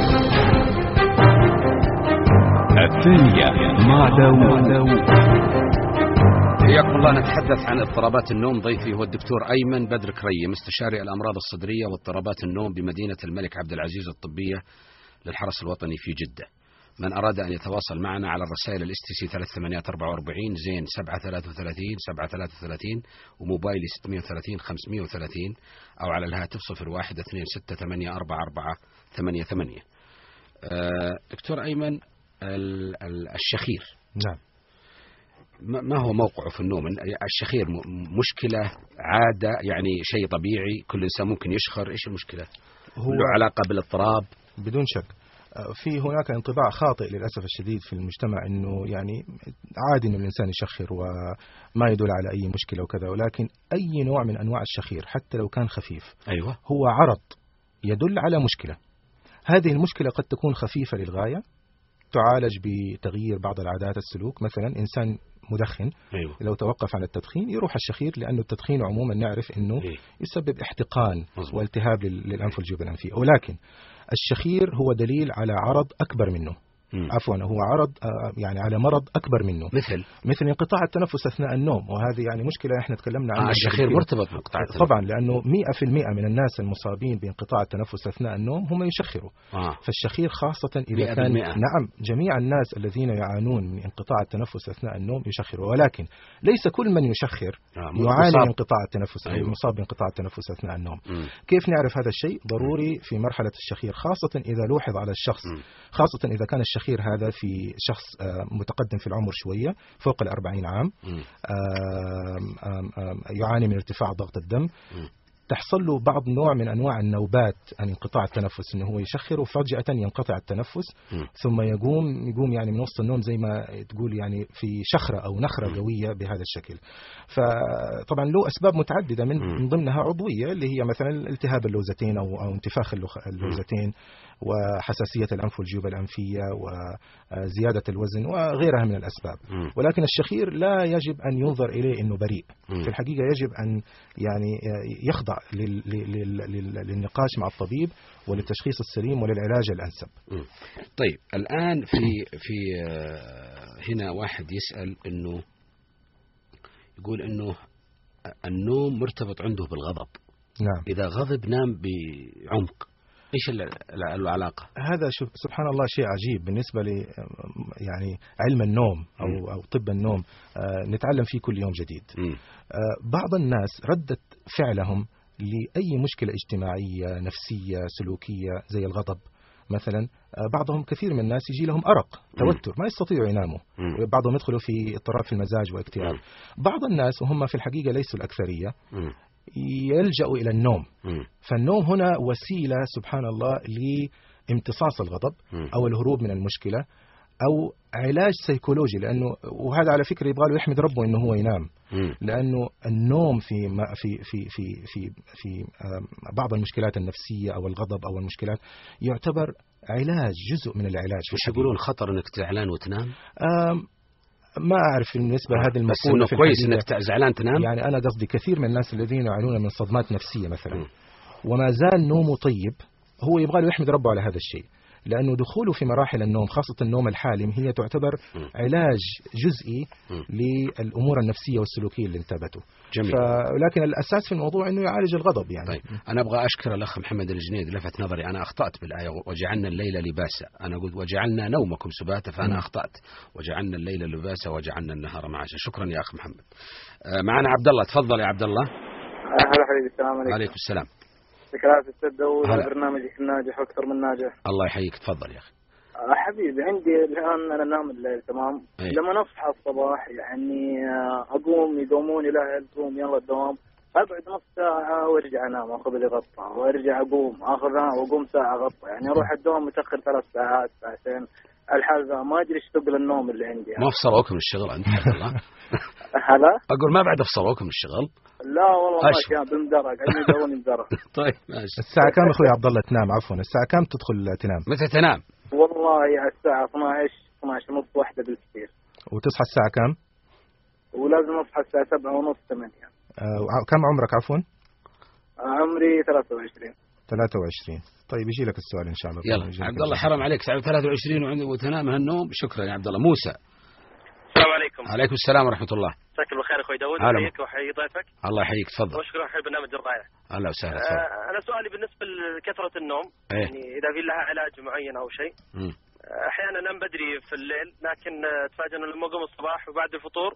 الثانية مع داوود. حياكم الله. نتحدث عن اضطرابات النوم. ضيفي هو الدكتور أيمن بدر كريم، استشاري الأمراض الصدرية واضطرابات النوم بمدينة الملك عبد العزيز الطبية للحرس الوطني في جدة. من أراد أن يتواصل معنا على الرسائل الاستسي 3844 زين 733 733 وموبايلي 630 530 أو على الهاتف 01 26 844 88. دكتور أيمن، الشخير نعم. ما هو موقعه في النوم؟ الشخير مشكلة عادة يعني شيء طبيعي كل إنسان ممكن يشخر؟ إيش المشكلة؟ هو له علاقة بالاضطراب؟ بدون شك في هناك انطباع خاطئ للأسف الشديد في المجتمع أنه يعني عادي أن الإنسان يشخر وما يدل على أي مشكلة وكذا، ولكن أي نوع من أنواع الشخير حتى لو كان خفيف أيوة هو عرض يدل على مشكلة. هذه المشكلة قد تكون خفيفة للغاية، تعالج بتغيير بعض العادات السلوك. مثلا إنسان مدخن، أيوة. لو توقف عن التدخين يروح الشخير، لأنه التدخين عموما نعرف أنه يسبب احتقان والتهاب للأنف والجيوب الأنفية، ولكن الشخير هو دليل على عرض أكبر منه. عفوا، هو عرض يعني على مرض أكبر منه، مثل انقطاع التنفس أثناء النوم، وهذه يعني مشكلة احنا تكلمنا عنها. الشخير مرتبط بانقطاع التنفس طبعا، لأنه 100% من الناس المصابين بانقطاع التنفس أثناء النوم هم يشخروا. فالشخير خاصة إذا كان 100%. نعم، جميع الناس الذين يعانون من انقطاع التنفس أثناء النوم يشخروا، ولكن ليس كل من يشخر يعاني من انقطاع التنفس أو مصاب بانقطاع التنفس أثناء النوم. كيف نعرف هذا الشيء؟ ضروري في مرحلة الشخير، خاصة إذا لوحظ على الشخص، خاصة إذا كان الشخير هذا في شخص متقدم في العمر شوية فوق 40 عام، يعاني من ارتفاع ضغط الدم، تحصل له بعض نوع من أنواع النوبات عن انقطاع التنفس، إنه هو يشخر وفجأة ينقطع التنفس، ثم يقوم يعني من وسط النوم زي ما تقول يعني في شخرة أو نخرة قوية بهذا الشكل. فطبعا له أسباب متعددة من ضمنها عضوية، اللي هي مثلا التهاب اللوزتين أو انتفاخ اللوزتين، وحساسية الأنف والجيوب الأنفية، وزيادة الوزن، وغيرها من الأسباب. ولكن الشخير لا يجب أن ينظر إليه أنه بريء. في الحقيقة يجب أن يعني يخضع للنقاش مع الطبيب وللتشخيص السليم وللعلاج الأنسب. طيب، الآن في هنا واحد يسأل إنه يقول إنه النوم مرتبط عنده بالغضب. نعم. إذا غضب نام بعمق، إيش العلاقة؟ هذا سبحان الله شيء عجيب بالنسبة ل يعني علم النوم أو طب النوم، نتعلم فيه كل يوم جديد. بعض الناس ردة فعلهم لأي مشكلة اجتماعية نفسية سلوكية زي الغضب مثلا، بعضهم كثير من الناس يجي لهم أرق، توتر، ما يستطيعوا يناموا، بعضهم يدخلوا في اضطراب في المزاج واكتئاب. بعض الناس وهم في الحقيقة ليسوا الأكثرية يلجأوا إلى النوم. فالنوم هنا وسيلة سبحان الله لامتصاص الغضب أو الهروب من المشكلة أو علاج سيكولوجي، لأنه وهذا على فكرة يبغى له يحمد ربه إنه هو ينام، لأنه النوم في بعض المشكلات النفسية أو الغضب أو المشكلات يعتبر علاج، جزء من العلاج. مش يقولون خطر إنك زعلان وتنام؟ ما أعرف بالنسبة لهذه المقولة. بس إنه كويس إنك زعلان تنام. يعني أنا قصدي كثير من الناس الذين يعانون من صدمات نفسية مثلا وما زال نومه طيب، هو يبغى له يحمد ربه على هذا الشيء، لأنه دخوله في مراحل النوم خاصة النوم الحالم هي تعتبر علاج جزئي للأمور النفسية والسلوكية اللي انتابته. لكن الأساس في الموضوع أنه يعالج الغضب يعني. طيب، أنا أبغى أشكر الأخ محمد الجنيد، لفت نظري، أنا أخطأت بالآية وجعلنا الليل لباسا، أنا قلت وجعلنا نومكم سباتا، فأنا أخطأت، وجعلنا الليل لباسا وجعلنا النهار معاشا. شكرا يا أخ محمد. معنا عبد الله، تفضل يا عبد الله. هلا حبيبي، السلام عليكم. عليكم السلام. ذكريات السد وبرنامجك الناجح واكثر من ناجح. الله يحييك، تفضل يا اخي. حبيبي، عندي الان انا انام الليل تمام. لما نصحى الصباح يعني يقوموني الاهل، قوم يلا الدوام، اقعد نص ساعه وارجع انام، اخذ لي غطه وارجع اقوم واقوم ساعه غطه، يعني اروح الدوام متاخر 3 ساعات ساعتين. الحال ذا ما ادري ايش ثقل النوم اللي عندي. ما فصلوك من الشغل انت؟ هلا اقول ما بعد فصلوك من الشغل؟ لا والله ما كان بمدرج، قاعدين يدوروني مدرج. طيب ماشي. الساعة كم اخوي عبد الله تنام؟ عفوا، الساعة كم تدخل تنام؟ متى تنام؟ والله على الساعة 12 ونص 1 بالكثير. وتصحى الساعة كم؟ ولازم اصحى الساعة 7 ونص 8. كم عمرك عفوا؟ عمري 23. 23. طيب يجي لك السؤال ان شاء الله. يلا عبد الله، حرام عليك 23 وتنام هالنوم. شكرا يا عبد الله. موسى، السلام عليكم. عليكم السلام ورحمة الله. مساك الله بالخير اخوي داود، احييك واحيي ضيفك. الله يحييك، تفضل. وشكرا على برنامج الرائع. اهلا وسهلا. انا سؤالي بالنسبه لكثره النوم، يعني اذا في لها علاج معين او شيء. احيانا انام بدري في الليل، لكن اتفاجئ انه لما اقوم الصباح وبعد الفطور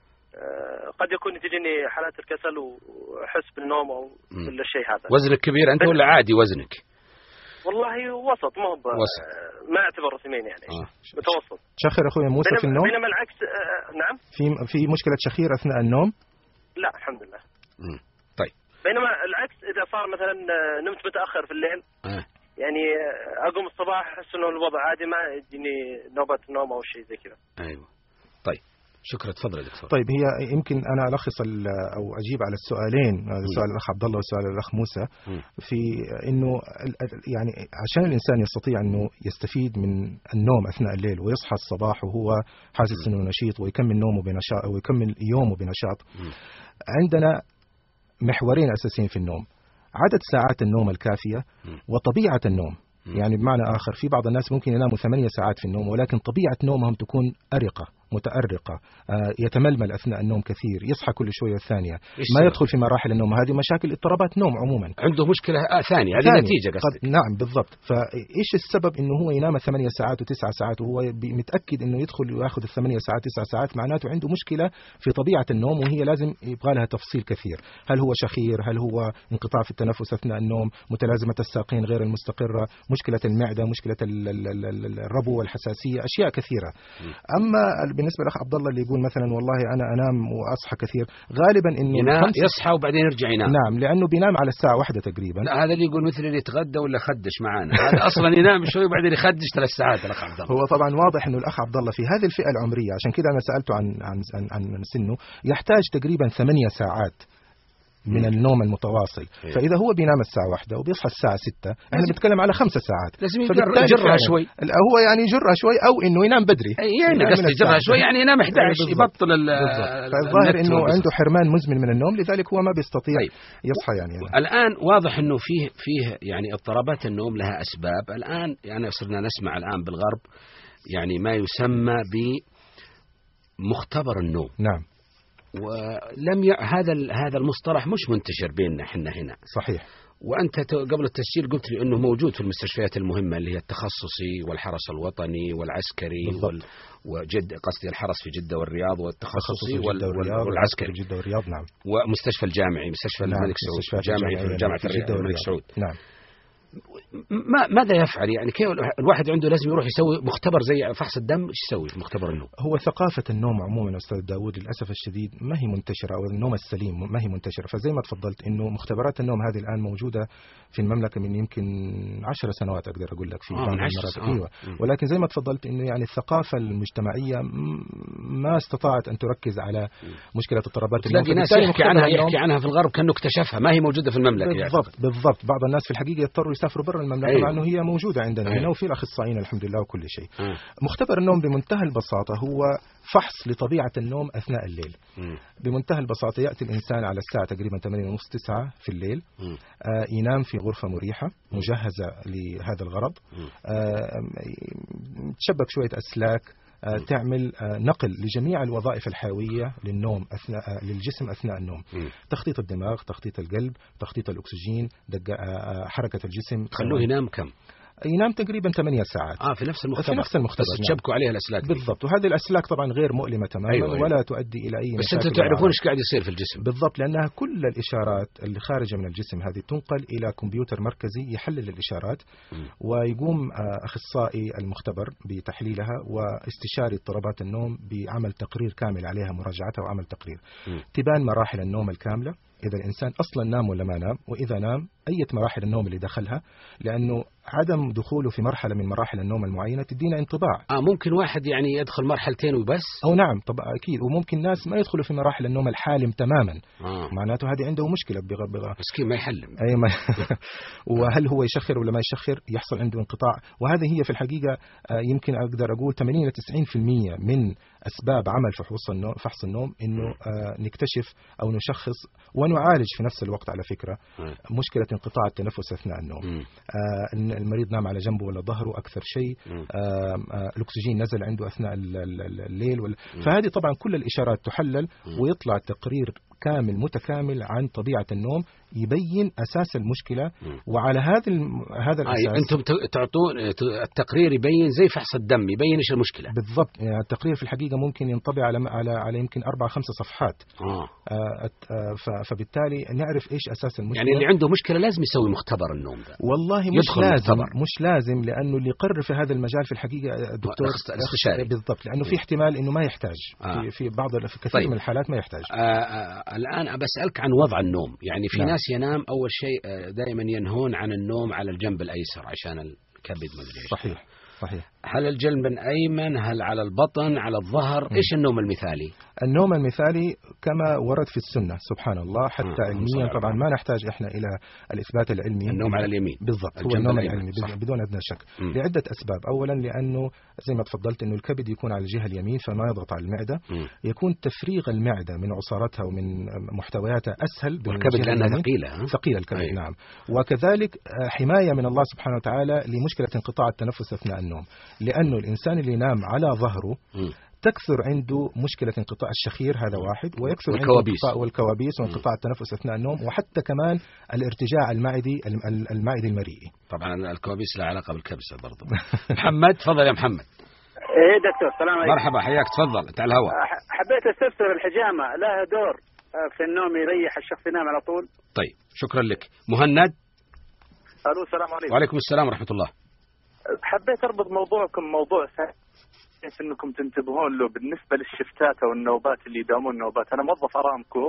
قد يكون تجيني حالات الكسل واحس بالنوم او بالشيء هذا. وزنك كبير انت ولا عادي وزنك؟ والله وسط، ما هو ما اعتبر رسمين يعني. متوسط. شخير اخوي موسى في النوم؟ بينما العكس نعم. في مشكله شخير اثناء النوم؟ لا الحمد لله. طيب. بينما العكس اذا صار مثلا نمت متاخر في الليل يعني اقوم الصباح احس انه الوضع عادي، ما يجيني نوبه نوم او شيء زي كذا. ايوه. طيب شكرا، تفضل يا دكتور. طيب هي يمكن انا الخص او اجيب على السؤالين، سؤال الاخ عبد الله وسؤال الاخ موسى، في انه يعني عشان الانسان يستطيع انه يستفيد من النوم اثناء الليل ويصحى الصباح وهو حاسس انه نشيط ويكمل نومه بنشاط ويكمل يومه بنشاط، عندنا محورين اساسيين في النوم: عدد ساعات النوم الكافيه وطبيعه النوم. يعني بمعنى آخر في بعض الناس ممكن يناموا 8 ساعات في النوم ولكن طبيعة نومهم تكون أرقة متأرقة، يتململ أثناء النوم كثير، يصحى كل شوية ثانية، ما يدخل في مراحل النوم. هذه مشاكل اضطرابات نوم عموما، عنده مشكلة ثانية، هذه نتيجة قصدك. نعم بالضبط. فإيش السبب إنه هو ينام 8 ساعات و9 ساعات وهو متأكد إنه يدخل ويأخذ 8 ساعات 9 ساعات؟ معناته عنده مشكلة في طبيعة النوم، وهي لازم يبغى لها تفصيل كثير. هل هو شخير؟ هل هو انقطاع في التنفس أثناء النوم؟ متلازمة الساقين غير المستقرة؟ مشكلة المعدة؟ مشكلة الربو والحساسية؟ أشياء كثيرة. أما بالنسبة لأخ عبد الله اللي يقول مثلا والله أنا أنام وأصحى كثير، غالبا إنه يصحى وبعدين يرجع ينام. نعم، لأنه بينام على الساعة 1 تقريبا. لا، هذا اللي يقول مثل اللي يتغدى ولا خدش معانا، هذا أصلا ينام شوي وبعدين يخدش 3 ساعات. الأخ عبد الله هو طبعا واضح إنه الأخ عبد الله في هذه الفئة العمرية، عشان كذا أنا سألته عن سنه، يحتاج تقريبا 8 ساعات من النوم المتواصل. فإذا هو بينام الساعة 1 وبيصحى الساعة 6، احنا بنتكلم على 5 ساعات. لازم يجرها شوي. هو يعني يجرها شوي أو إنه ينام بدري. يعني قصدي يجرها شوي، يعني ينام 11 يبطل فالظاهر إنه عنده حرمان مزمن من النوم، لذلك هو ما بيستطيع يصحى يعني. الآن واضح إنه فيه يعني اضطرابات النوم لها أسباب. الآن يعني صرنا نسمع الآن بالغرب يعني ما يسمى بمختبر النوم. نعم. ولم هذا المصطلح مش منتشر بيننا احنا هنا. صحيح. وأنت قبل التسجيل قلت لي أنه موجود في المستشفيات المهمة اللي هي التخصصي والحرس الوطني والعسكري قصدي الحرس في جدة والرياض، والتخصصي والعسكري في جدة والرياض. نعم. ومستشفى الجامعي، مستشفى الملك سعود، جامعي في جامعة الملك سعود. نعم. ماذا يفعل يعني؟ كيف الواحد عنده لازم يروح يسوي مختبر زي فحص الدم؟ ايش يسوي في مختبر النوم؟ هو ثقافة النوم عموما أستاذ داود للأسف الشديد ما هي منتشرة، أو النوم السليم ما هي منتشرة. فزي ما تفضلت إنه مختبرات النوم هذه الآن موجودة في المملكة من يمكن 10 سنوات أقدر أقول لك في بعض المرات. ولكن زي ما تفضلت إنه يعني الثقافة المجتمعية ما استطاعت أن تركز على مشكلة اضطرابات النوم. تلاقي ناس يحكي عنها في الغرب كأنه اكتشفها، ما هي موجودة في المملكة. بالضبط. بعض الناس في الحقيقة يضطروا يسافروا برا المملكة مع أنه هي موجودة عندنا هنا وفي الأخصائيين الحمد لله وكل شيء. مختبر النوم بمنتهى البساطة هو فحص لطبيعة النوم أثناء الليل. بمنتهى البساطة يأتي الإنسان على الساعة تقريبا 8:30 9 في الليل، ينام في غرفة مريحة مجهزة لهذا الغرض، تشبك شوية أسلاك، تعمل نقل لجميع الوظائف الحيوية للجسم أثناء النوم. تخطيط الدماغ، تخطيط القلب، تخطيط الأكسجين، حركة الجسم. خلوه ينام كم؟ ينام تقريبا 8 ساعات في نفس المختبر. في نفس المختبر بس تشبكوا عليها الأسلاك بالضبط. وهذه الأسلاك طبعا غير مؤلمة تماما. ولا تؤدي إلى أي بس أنتم تعرفون إيش قاعد يصير في الجسم بالضبط، لأنها كل الإشارات اللي خارجة من الجسم هذه تنقل إلى كمبيوتر مركزي يحلل الإشارات، ويقوم أخصائي المختبر بتحليلها، واستشاري اضطرابات النوم بعمل تقرير كامل عليها، مراجعتها وعمل تقرير. تبان مراحل النوم الكاملة، إذا الإنسان أصلا نام ولا ما نام، وإذا نام أي مراحل النوم اللي دخلها، لأنه عدم دخوله في مرحلة من مراحل النوم المعينة تدينا انطباع. ممكن واحد يعني يدخل مرحلتين وبس، أو نعم طبعا أكيد. وممكن ناس ما يدخلوا في مراحل النوم الحالم تماما، معناته هذه عنده مشكلة مسكين ما يحلم. وهل هو يشخر ولا ما يشخر؟ يحصل عنده انقطاع. وهذه هي في الحقيقة يمكن أقدر أقول 80 إلى 90% من أسباب عمل فحص النوم إنه نكتشف أو نشخص ونعالج في نفس الوقت على فكرة مشكلة انقطاع التنفس أثناء النوم. المريض نام على جنبه ولا ظهره أكثر شيء، الأكسجين نزل عنده أثناء الليل فهذه طبعا كل الإشارات تحلل ويطلع تقرير كامل متكامل عن طبيعة النوم، يبين أساس المشكلة. وعلى هذا الأساس أنتم تعطون التقرير يبين زي فحص الدم، يبين إيش المشكلة بالضبط. يعني التقرير في الحقيقة ممكن ينطبع على يمكن 4-5 صفحات. فبالتالي نعرف إيش أساس المشكلة. يعني اللي عنده مشكلة لازم يسوي مختبر النوم ده. والله مش لازم لأنه اللي يقرر في هذا المجال في الحقيقة الدكتور الاستشاري بالضبط، لأنه في احتمال إنه ما يحتاج في كثير من الحالات ما يحتاج. الآن بسألك عن وضع النوم. يعني في ناس ينام أول شيء دائما ينهون عن النوم على الجنب الأيسر عشان الكبد مدري. صحيح. هل الجنب الأيمن، هل على البطن، على الظهر؟ إيش النوم المثالي؟ النوم المثالي كما ورد في السنة سبحان الله، حتى علميا طبعا ما نحتاج إحنا إلى الإثبات العلمي. النوم على اليمين بالضبط، هو النوم العلمي بدون أدنى شك. لعدة أسباب. أولا لأنه زي ما تفضلت إنه الكبد يكون على الجهة اليمين فما يضغط على المعدة. يكون تفريغ المعدة من عصارتها ومن محتوياتها أسهل. والكبد لأنها ثقيلة الكبد. نعم. وكذلك حماية من الله سبحانه وتعالى لمشكلة انقطاع التنفس أثناء النوم، لأنه الإنسان اللي ينام على ظهره تكثر عنده مشكلة انقطاع الشخير، هذا واحد، ويكثر عنده والكوابيس وانقطاع التنفس أثناء النوم، وحتى كمان الارتجاع المعدي المريئي. طبعا الكوابيس لها علاقة بالكبسة برضه. محمد تفضل يا محمد. ايه دكتور، السلام عليكم. مرحبا، حياك، تفضل انت على الهواء. حبيت استفسر الحجامة لها دور في النوم، يريح الشخص ينام على طول؟ طيب شكرا لك. مهند. الو، السلام عليكم. وعليكم السلام ورحمة الله. حبيت اربط موضوعكم موضوع كيف انكم تنتبهون له بالنسبه للشفتات او النوبات اللي يداومون النوبات. انا موظف ارامكو،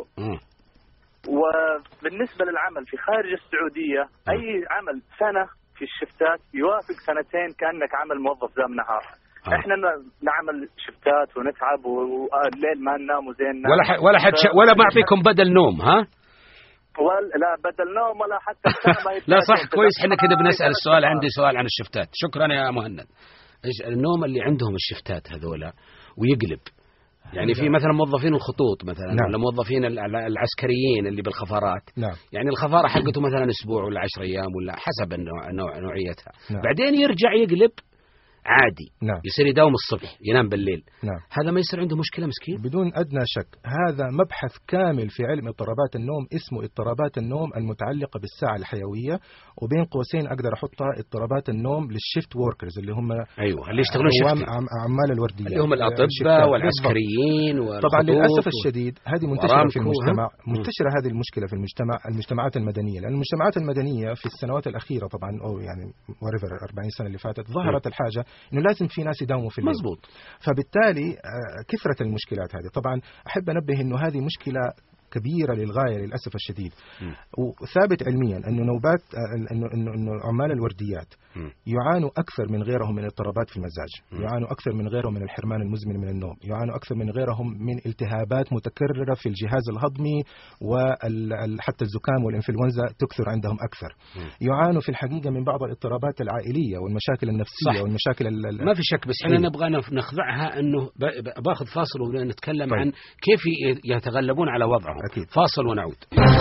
وبالنسبه للعمل في خارج السعوديه اي عمل سنه في الشفتات يوافق 2 كانك عمل موظف دام نهار. احنا نعمل شفتات ونتعب والليل ما ننام وزين ننام ولا ما اعطيكم بدل نوم. ها لا بدل نوم ولا حتى لا صح، كويس. احنا كده بنسأل السؤال. عندي سؤال عن الشفتات. شكرا يا مهند. النوم اللي عندهم الشفتات هذولا ويقلب، يعني في مثلا موظفين الخطوط مثلا، ولا موظفين العسكريين اللي بالخفارات. يعني الخفارة حقته مثلا أسبوع ولا 10 أيام ولا حسب نوعيتها. بعدين يرجع يقلب عادي. يصير يداوم الصبح ينام بالليل. هذا ما يصير عنده مشكلة مسكين؟ بدون أدنى شك. هذا مبحث كامل في علم اضطرابات النوم اسمه اضطرابات النوم المتعلقة بالساعة الحيوية، وبين قوسين أقدر أحطها اضطرابات النوم للشيفت ووركرز اللي هم اللي يشتغلون عمال الوردية، اللي هم الأطباء والعسكريين والخطوط. طبعا للأسف الشديد هذه منتشرة في المجتمع. منتشرة هذه المشكلة في المجتمعات المدنية، لأن المجتمعات المدنية في السنوات الأخيرة طبعا أو يعني 40 سنة اللي فاتت ظهرت الحاجة إنه لازم في ناس يداوموا في الليل. مزبوط. فبالتالي كثرة المشكلات هذه. طبعا أحب أنبه إنه هذه مشكلة كبيرة للغاية للأسف الشديد. وثابت علميا أنه نوبات إنه عمال الورديات يعانوا أكثر من غيرهم من اضطرابات في المزاج، يعانوا أكثر من غيرهم من الحرمان المزمن من النوم، يعانوا أكثر من غيرهم من التهابات متكررة في الجهاز الهضمي، وحتى الزكام والإنفلونزا تكثر عندهم أكثر. يعانوا في الحقيقة من بعض الاضطرابات العائلية والمشاكل النفسية. صح. والمشاكل ما في شك، بس احنا نبغى نخضعها أنه باخذ فاصل ونتكلم عن كيف يتغلبون على وضعهم. أكيد. فاصل ونعود.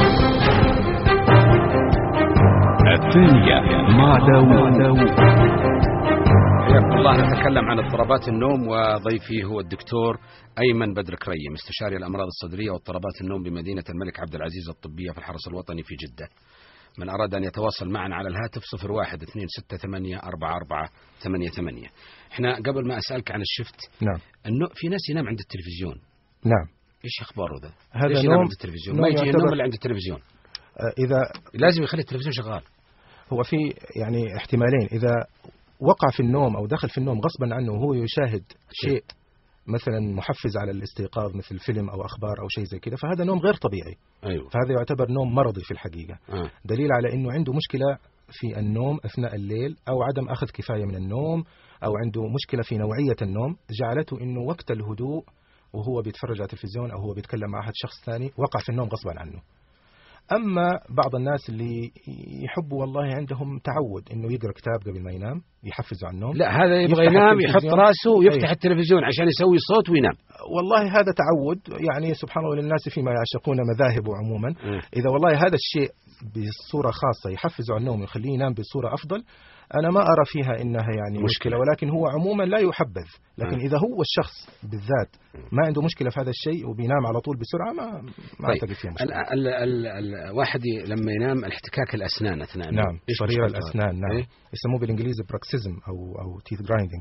الثانية مع داوود. حياكم الله. نتكلم عن اضطرابات النوم، وضيفي هو الدكتور أيمن بدر كريم، استشاري الأمراض الصدرية واضطرابات النوم بمدينة الملك عبد العزيز الطبية في الحرس الوطني في جدة. من أراد أن يتواصل معنا على الهاتف 01-268-4488. احنا قبل ما أسألك عن الشفت، إنه في ناس ينام عند التلفزيون. إيش أخباره ذا؟ هذا نوم عند التلفزيون. ما يجي النوم اللي عند التلفزيون. إذا لازم يخلي التلفزيون شغال. هو في يعني احتمالين. إذا وقع في النوم أو دخل في النوم غصبا عنه وهو يشاهد شيء مثلا محفز على الاستيقاظ مثل فيلم أو أخبار أو شيء زي كده، فهذا نوم غير طبيعي. فهذا يعتبر نوم مرضي في الحقيقة. دليل على أنه عنده مشكلة في النوم أثناء الليل، أو عدم أخذ كفاية من النوم، أو عنده مشكلة في نوعية النوم جعلته أنه وقت الهدوء وهو بيتفرج على التلفزيون أو هو بيتكلم مع أحد شخص ثاني وقع في النوم غصبا عنه. أما بعض الناس اللي يحبوا والله عندهم تعود إنه يقرأ كتاب قبل ما ينام يحفزوا على النوم، لا هذا يبغى ينام يحط راسه ويفتح التلفزيون عشان يسوي صوت وينام. والله هذا تعود، يعني سبحان الله للناس فيما يعشقون مذاهب عموما. إذا والله هذا الشيء بصورة خاصة يحفزوا على النوم ويخليه ينام بصورة أفضل، أنا ما أرى فيها إنها يعني مشكلة، ولكن هو عموما لا يحبذ. لكن إذا هو الشخص بالذات ما عنده مشكلة في هذا الشيء وبينام على طول بسرعة ما أعتقد فيها مشكلة. الواحد لما ينام الاحتكاك الأسنان أثناء النوم. نعم، صرير الأسنان. نعم، يسموه بالإنجليزي براكسيزم أو تيث جرايندينج.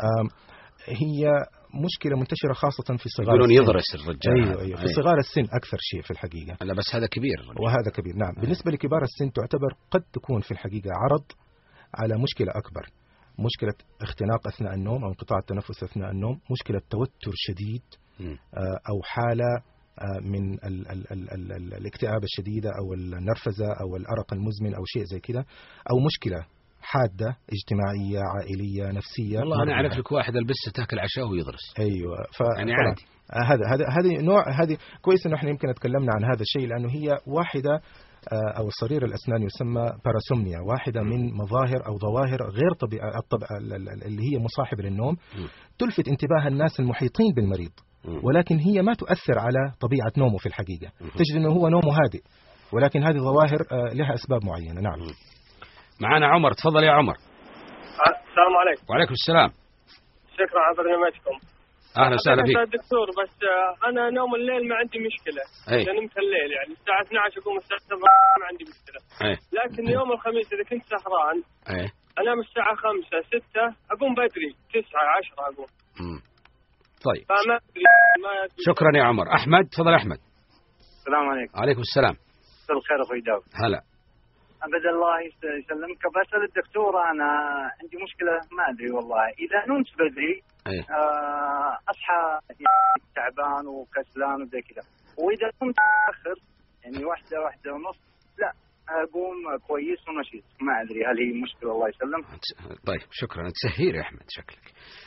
هي مشكلة منتشرة خاصة في صغار يقولون السن. يضرس الرجال. أيوة. في صغار السن أكثر شيء في الحقيقة. لا بس هذا كبير. وهذا كبير. نعم. بالنسبة لكبار السن تعتبر قد تكون في الحقيقة عرض على مشكلة أكبر، مشكلة اختناق أثناء النوم أو انقطاع التنفس أثناء النوم، مشكلة توتر شديد أو حالة من الاكتئاب الشديدة أو النرفزة أو الأرق المزمن أو شيء زي كذا، أو مشكلة حادة اجتماعية عائلية نفسية. والله أنا أعرف لك واحد البسه تاكل عشاء ويضرس. أيوة. يعني عادي. هذه نوع، هذه كويس إنه إحنا يمكن تكلمنا عن هذا الشيء، لأنه هي واحدة أو صرير الأسنان يسمى باراسومنيا، واحدة من مظاهر أو ظواهر غير طبيعية اللي هي مصاحبة للنوم، تلفت انتباه الناس المحيطين بالمريض، ولكن هي ما تؤثر على طبيعة نومه في الحقيقة. تجد أنه هو نومه هادئ، ولكن هذه ظواهر لها أسباب معينة. نعم. معنا عمر، تفضل يا عمر. السلام عليكم. وعليكم السلام. شكرا على برنامجكم. أهلا وسهلا فيك. دكتور، بس أنا نوم الليل ما عندي مشكلة. إذا نمت الليل يعني الساعة 12 أقوم الساعة 7 ما عندي مشكلة. لكن يوم الخميس إذا كنت سهران أنام الساعة 5 6 أقوم بدري 9 10 أقوم. طيب. فما شكرا يا عمر. أحمد، تفضل أحمد. السلام عليكم. عليكم السلام. مساء الخير أخوي داود. هلا. أبدا الله يسلمك. بسأل الدكتور، أنا عندي مشكلة ما أدري والله، إذا نمت بدري أصحى تعبان وكسلان وزي كذا، وإذا نمت متأخر يعني 1:30 لا أقوم كويس ونشيط. ما أدري هل هي مشكلة. الله يسلمك. طيب شكرا. أنت سهير يا أحمد شكلك.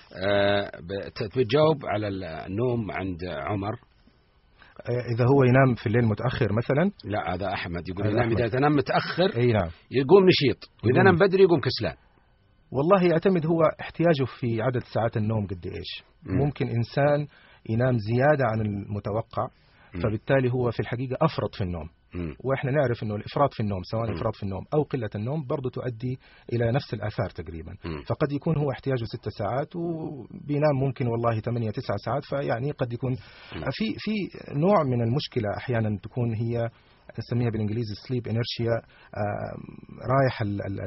بتجاوب على النوم عند عمر. إذا هو ينام في الليل متأخر مثلا. لا هذا أحمد يقول ينام إذا تنام متأخر نعم يقوم نشيط، وإذا نام بدري يقوم كسلان. والله يعتمد هو احتياجه في عدد ساعات النوم قد إيش. ممكن إنسان ينام زيادة عن المتوقع، فبالتالي هو في الحقيقة أفرط في النوم. وإحنا نعرف أنه الإفراط في النوم سواء إفراط في النوم أو قلة النوم برضو تؤدي إلى نفس الآثار تقريبا. فقد يكون هو احتياجه 6 ساعات وبينام ممكن والله 8-9 ساعات، فيعني قد يكون في نوع من المشكلة أحيانا تكون هي نسميها بالإنجليزي sleep inertia، رايح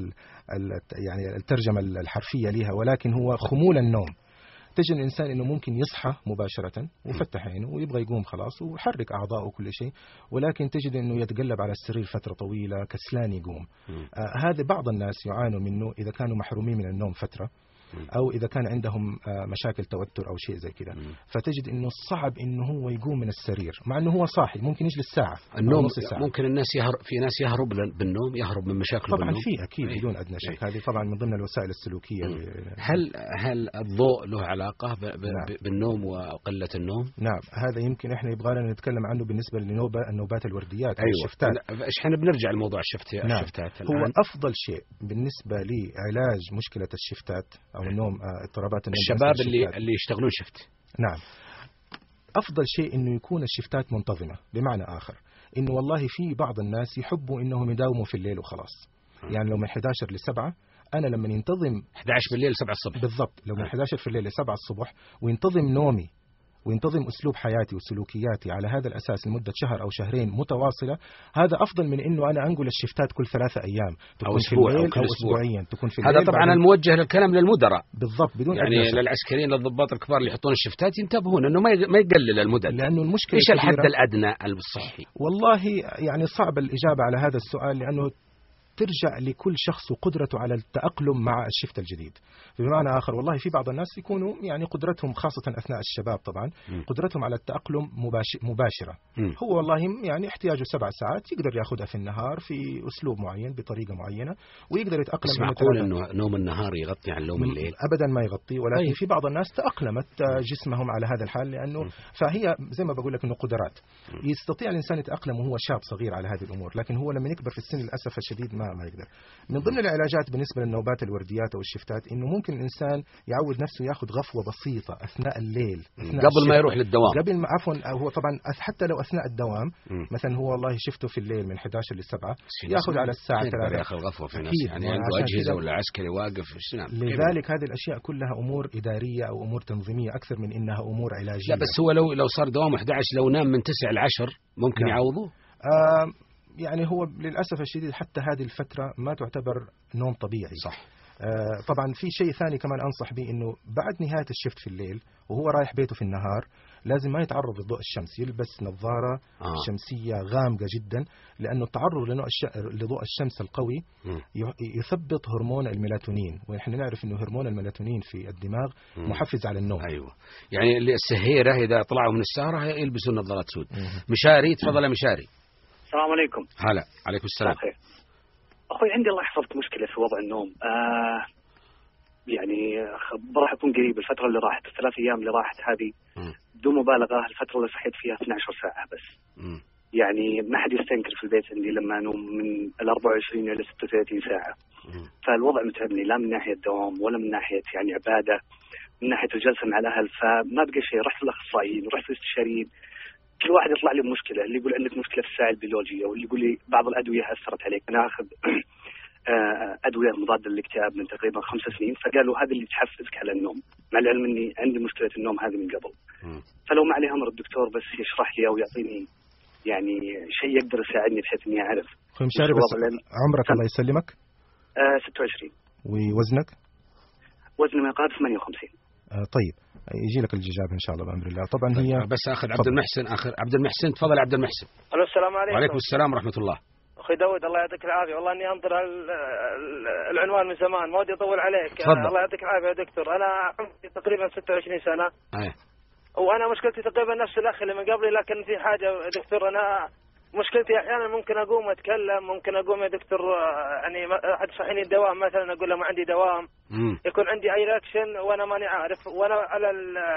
يعني الترجمة الحرفية لها، ولكن هو خمول النوم. تجد الإنسان إنه ممكن يصحى مباشرة وفتح عينه ويبغى يقوم خلاص ويحرك أعضاءه وكل شيء، ولكن تجد إنه يتقلب على السرير فترة طويلة كسلان يقوم. هذا بعض الناس يعانوا منه إذا كانوا محرومين من النوم فترة، أو إذا كان عندهم مشاكل توتر أو شيء زي كذا، فتجد إنه صعب إنه هو يقوم من السرير مع إنه هو صاحي، ممكن يجلس ساعة النوم. ممكن الناس في ناس يهرب بالنوم، يهرب من مشاكل طبعا بالنوم. في أكيد بدون أدنى شك. هذه طبعا من ضمن الوسائل السلوكية. هل الضوء له علاقة بالنوم وقلة النوم؟ نعم، هذا يمكن إحنا يبغانا نتكلم عنه بالنسبة للنوبات الورديات. أيوة. الشفتات. إحنا بنرجع لموضوع الشفتات. نعم. الشفتات هو أفضل شيء بالنسبة لعلاج مشكلة الشفتات أو النوم، اضطرابات النوم، الشباب اللي يشتغلون شفت. نعم، أفضل شيء إنه يكون الشفتات منتظمة. بمعنى آخر إنه والله في بعض الناس يحبوا إنهم يداوموا في الليل وخلاص. يعني لو من 11 ل7، أنا لما ينتظم 11 بالليل 7 الصبح بالضبط، لو من 11 في الليل ل7 الصبح وينتظم نومي وينتظم أسلوب حياتي وسلوكياتي على هذا الأساس لمدة شهر أو شهرين متواصلة، هذا أفضل من إنه أنا أنقل الشفتات كل 3 أيام، تكون أو أسبوع في الليل أو أسبوعيا، تكون في الليل. هذا طبعا الموجه للكلام للمدراء بالضبط، بدون يعني للعسكريين للضباط الكبار اللي يحطون الشفتات ينتبهون إنه ما يقلل المدد، لأنه المشكلة إيش الحد الأدنى الصحي؟ والله يعني صعب الإجابة على هذا السؤال، لأنه ترجع لكل شخص وقدرته على التأقلم مع الشفت الجديد. بمعنى آخر والله في بعض الناس يكونوا يعني قدرتهم خاصة أثناء الشباب طبعا قدرتهم على التأقلم مباشرة. هو والله يعني احتياجه 7 ساعات يقدر يأخذها في النهار في أسلوب معين بطريقة معينة ويقدر يتأقلم. بس معقول إنه نوم النهار يغطي عن نوم الليل؟ أبدا ما يغطي، ولكن في بعض الناس تأقلمت جسمهم على هذا الحال، لأنه فهي زي ما بقول لك إنه قدرات. يستطيع الإنسان يتأقلم وهو شاب صغير على هذه الأمور، لكن هو لما يكبر في السن للأسف الشديد ما يقدر. من ضمن العلاجات بالنسبة للنوبات الورديات أو الشفتات إنه ممكن الإنسان يعود نفسه يأخذ غفوة بسيطة أثناء الليل قبل ما يروح للدوام، قبل ما هو طبعا حتى لو أثناء الدوام مثلا هو والله شفته في الليل من 11 ل 7 يأخذ على الساعة 3 يأخذ غفوة في نفسه، يعني عنده أجهزة ولا عسكري واقف. لذلك هذه الأشياء كلها أمور إدارية أو أمور تنظيمية أكثر من إنها أمور علاجية. لا بس هو لو صار دوام 11 لو نام من 9 ل 10 ممكن يعوضوه. يعني هو للأسف الشديد حتى هذه الفترة ما تعتبر نوم طبيعي. صح. طبعا في شيء ثاني كمان أنصح به إنه بعد نهاية الشفت في الليل وهو رايح بيته في النهار لازم ما يتعرض لضوء الشمس، يلبس نظارة شمسية غامقة جدا، لأنه التعرض لضوء الشمس القوي يثبط هرمون الميلاتونين، ونحن نعرف إنه هرمون الميلاتونين في الدماغ محفز على النوم. أيوة، يعني السهيرة إذا طلعوا من السهرة يلبسوا نظارات سود. مشاري، تفضل يا مشاري. السلام عليكم. هلا، عليكم السلام. أخوي عندي الله يحفظك مشكلة في وضع النوم. يعني راح أكون قريب الفترة اللي راحت 3 أيام اللي راحت هذه بدون مبالغة الفترة اللي صحيت فيها 12 ساعة بس. يعني ما حد يستنكر في البيت عندي لما أنوم من 24 إلى 36 ساعة. فالوضع متعبني لا من ناحية دوام ولا من ناحية يعني عبادة، من ناحية الجلسة مع الأهل، فما بقى شيء. رحت للأخصائيين ورحت للاستشاريين، كل واحد يطلع لي بمشكلة، اللي يقول عندك مشكلة في الساعة البيولوجية، واللي يقول لي بعض الأدوية أثرت عليك. أنا أخذ أدوية مضادة للاكتئاب من تقريبا 5 سنين، فقالوا هذا اللي تحفزك على النوم، مع العلم أني عندي مشكلة النوم هذه من قبل. فلو ما عليه أمر الدكتور بس يشرح لي أو يعطيني يعني شيء يقدر يساعدني بحيث أني أعرف. أخوي مشاري بس عمرك الله يسلمك؟ 26. ووزنك؟ وزني ما يقارب 58. طيب يجي لك الإجابة إن شاء الله بأمر الله. طبعا هي بس أخذ عبد المحسن. عبد المحسن تفضل. عبد المحسن. ألو السلام عليكم. وعليكم السلام ورحمة الله. أخي داود الله يعطيك العافية، والله إني أنظر العنوان من زمان، ما ودي أطول عليك. تفضل. الله يعطيك العافية يا دكتور. أنا عمري تقريبا 26 سنة. وأنا مشكلتي تقريبا نفس الأخ اللي من قبلي، لكن في حاجة دكتور، أنا مشكلتي أحيانا ممكن أقوم أتكلم، ممكن أقوم يا دكتور يعني أحد صحيني الدوام مثلا أقول له ما عندي دوام، يكون عندي أي رياكشن وأنا ماني عارف، وأنا على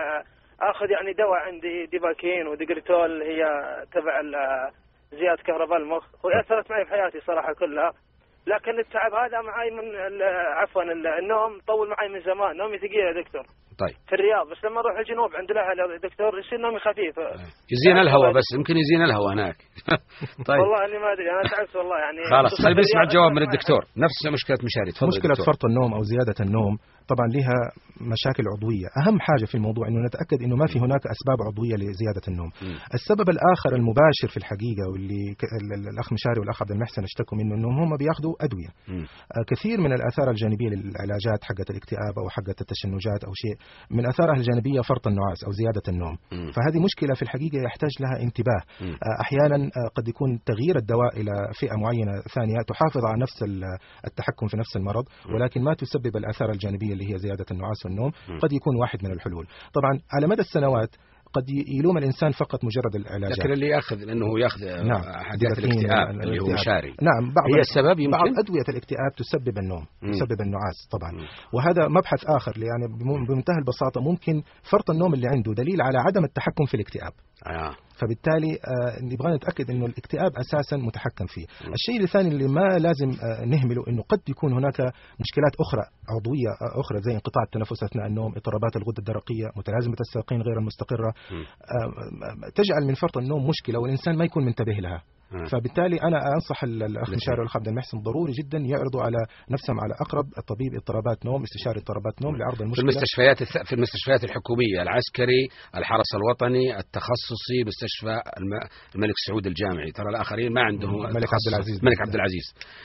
أخذ يعني دواء عندي ديباكين وديجريتول هي تبع زيادة كهرباء المخ، وأثرت معي في حياتي صراحة كلها. لكن التعب هذا معي من عفوا النوم طول معي من زمان، نومي ثقيل يا دكتور. طيب. في الرياض، بس لما اروح الجنوب عند الاهل يا دكتور يصير نومي خفيف. يزين الهواء، بس يمكن يزين الهواء هناك. طيب. والله اني ما ادري، انا تعبت والله يعني. خلاص خلينا نسمع الجواب من الدكتور. نفس مشكلة مشاري. مشكلة فرط النوم او زيادة النوم طبعا لها مشاكل عضوية. أهم حاجة في الموضوع إنه نتأكد إنه ما في هناك أسباب عضوية لزيادة النوم. السبب الآخر المباشر في الحقيقة واللي الأخ مشاري والأخ عبد المحسن اشتكوا منه إنهم هم بياخذوا أدوية. كثير من الآثار الجانبية للعلاجات حقت الاكتئاب أو حقت التشنجات أو شيء من آثارها الجانبية فرط النعاس أو زيادة النوم. فهذه مشكلة في الحقيقة يحتاج لها انتباه. أحيانا قد يكون تغيير الدواء إلى فئة معينة ثانية تحافظ على نفس التحكم في نفس المرض، ولكن ما تسبب الآثار الجانبية اللي هي زيادة النعاس والنوم. قد يكون واحد من الحلول. طبعا على مدى السنوات قد يلوم الإنسان فقط مجرد العلاجات، لكن اللي يأخذ لأنه يأخذ حاجات الاكتئاب اللي هو مشاري. نعم، هي السبب يمكن. بعض أدوية الاكتئاب تسبب النوم، تسبب النعاس طبعا. وهذا مبحث آخر، يعني بمنتهى البساطة ممكن فرط النوم اللي عنده دليل على عدم التحكم في الاكتئاب. فبالتالي نبغى نتأكد إنه الاكتئاب أساسا متحكم فيه. الشيء الثاني اللي ما لازم نهمله إنه قد يكون هناك مشكلات أخرى عضوية أخرى زي انقطاع التنفس أثناء النوم، اضطرابات الغدة الدرقية، متلازمة الساقين غير المستقرة، تجعل من فرط النوم مشكلة والإنسان ما يكون منتبه لها. فبالتالي أنا أنصح الأخ مشاري والأخ عبد المحسن ضروري جدا يعرضوا على نفسهم على أقرب طبيب اضطرابات نوم، استشاري اضطرابات نوم لعرض المشكلة في المستشفيات الحكومية، العسكري، الحرس الوطني، التخصصي، مستشفى الملك سعود الجامعي. ترى الآخرين ما عندهم الملك عبد العزيز.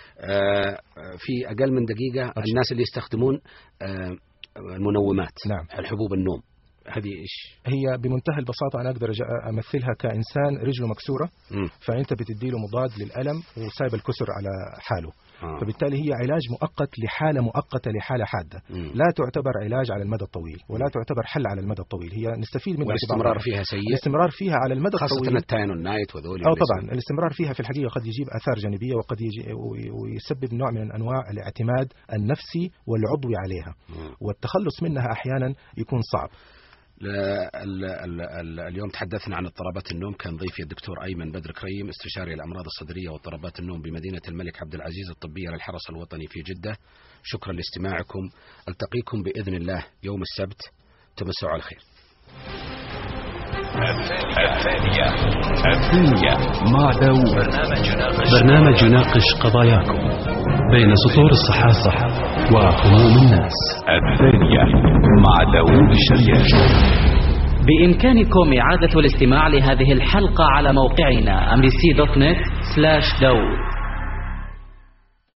في أقل من دقيقة الناس اللي يستخدمون المنومات. نعم. الحبوب النوم هذه إيش؟ هي بمنتهى البساطة أنا أقدر أمثلها كإنسان رجله مكسورة، فأنت بتديله مضاد للألم وسايب الكسر على حاله. فبالتالي هي علاج مؤقت لحالة مؤقتة لحالة حادة. لا تعتبر علاج على المدى الطويل ولا تعتبر حل على المدى الطويل. هي نستفيد منها. والاستمرار فيها سيء. الاستمرار فيها على المدى الطويل خاصة التاينونايت وذول. طبعا الاستمرار فيها في الحقيقة قد يجيب آثار جانبية وقد ويسبب نوع من أنواع الاعتماد النفسي والعضوي عليها، والتخلص منها أحيانا يكون صعب. اليوم تحدثنا عن اضطرابات النوم. كان ضيفي الدكتور أيمن بدر كريم، استشاري الأمراض الصدرية واضطرابات النوم بمدينة الملك عبد العزيز الطبية للحرس الوطني في جدة. شكرا لاستماعكم، ألتقيكم بإذن الله يوم السبت، تمسوا على الخير. الثانية مع داوود، برنامج يناقش قضاياكم بين سطور الصحافة وهموم الناس. الثانية مع داوود الشريان. بإمكانكم إعادة الاستماع لهذه الحلقة على موقعنا ambc.net/dawood.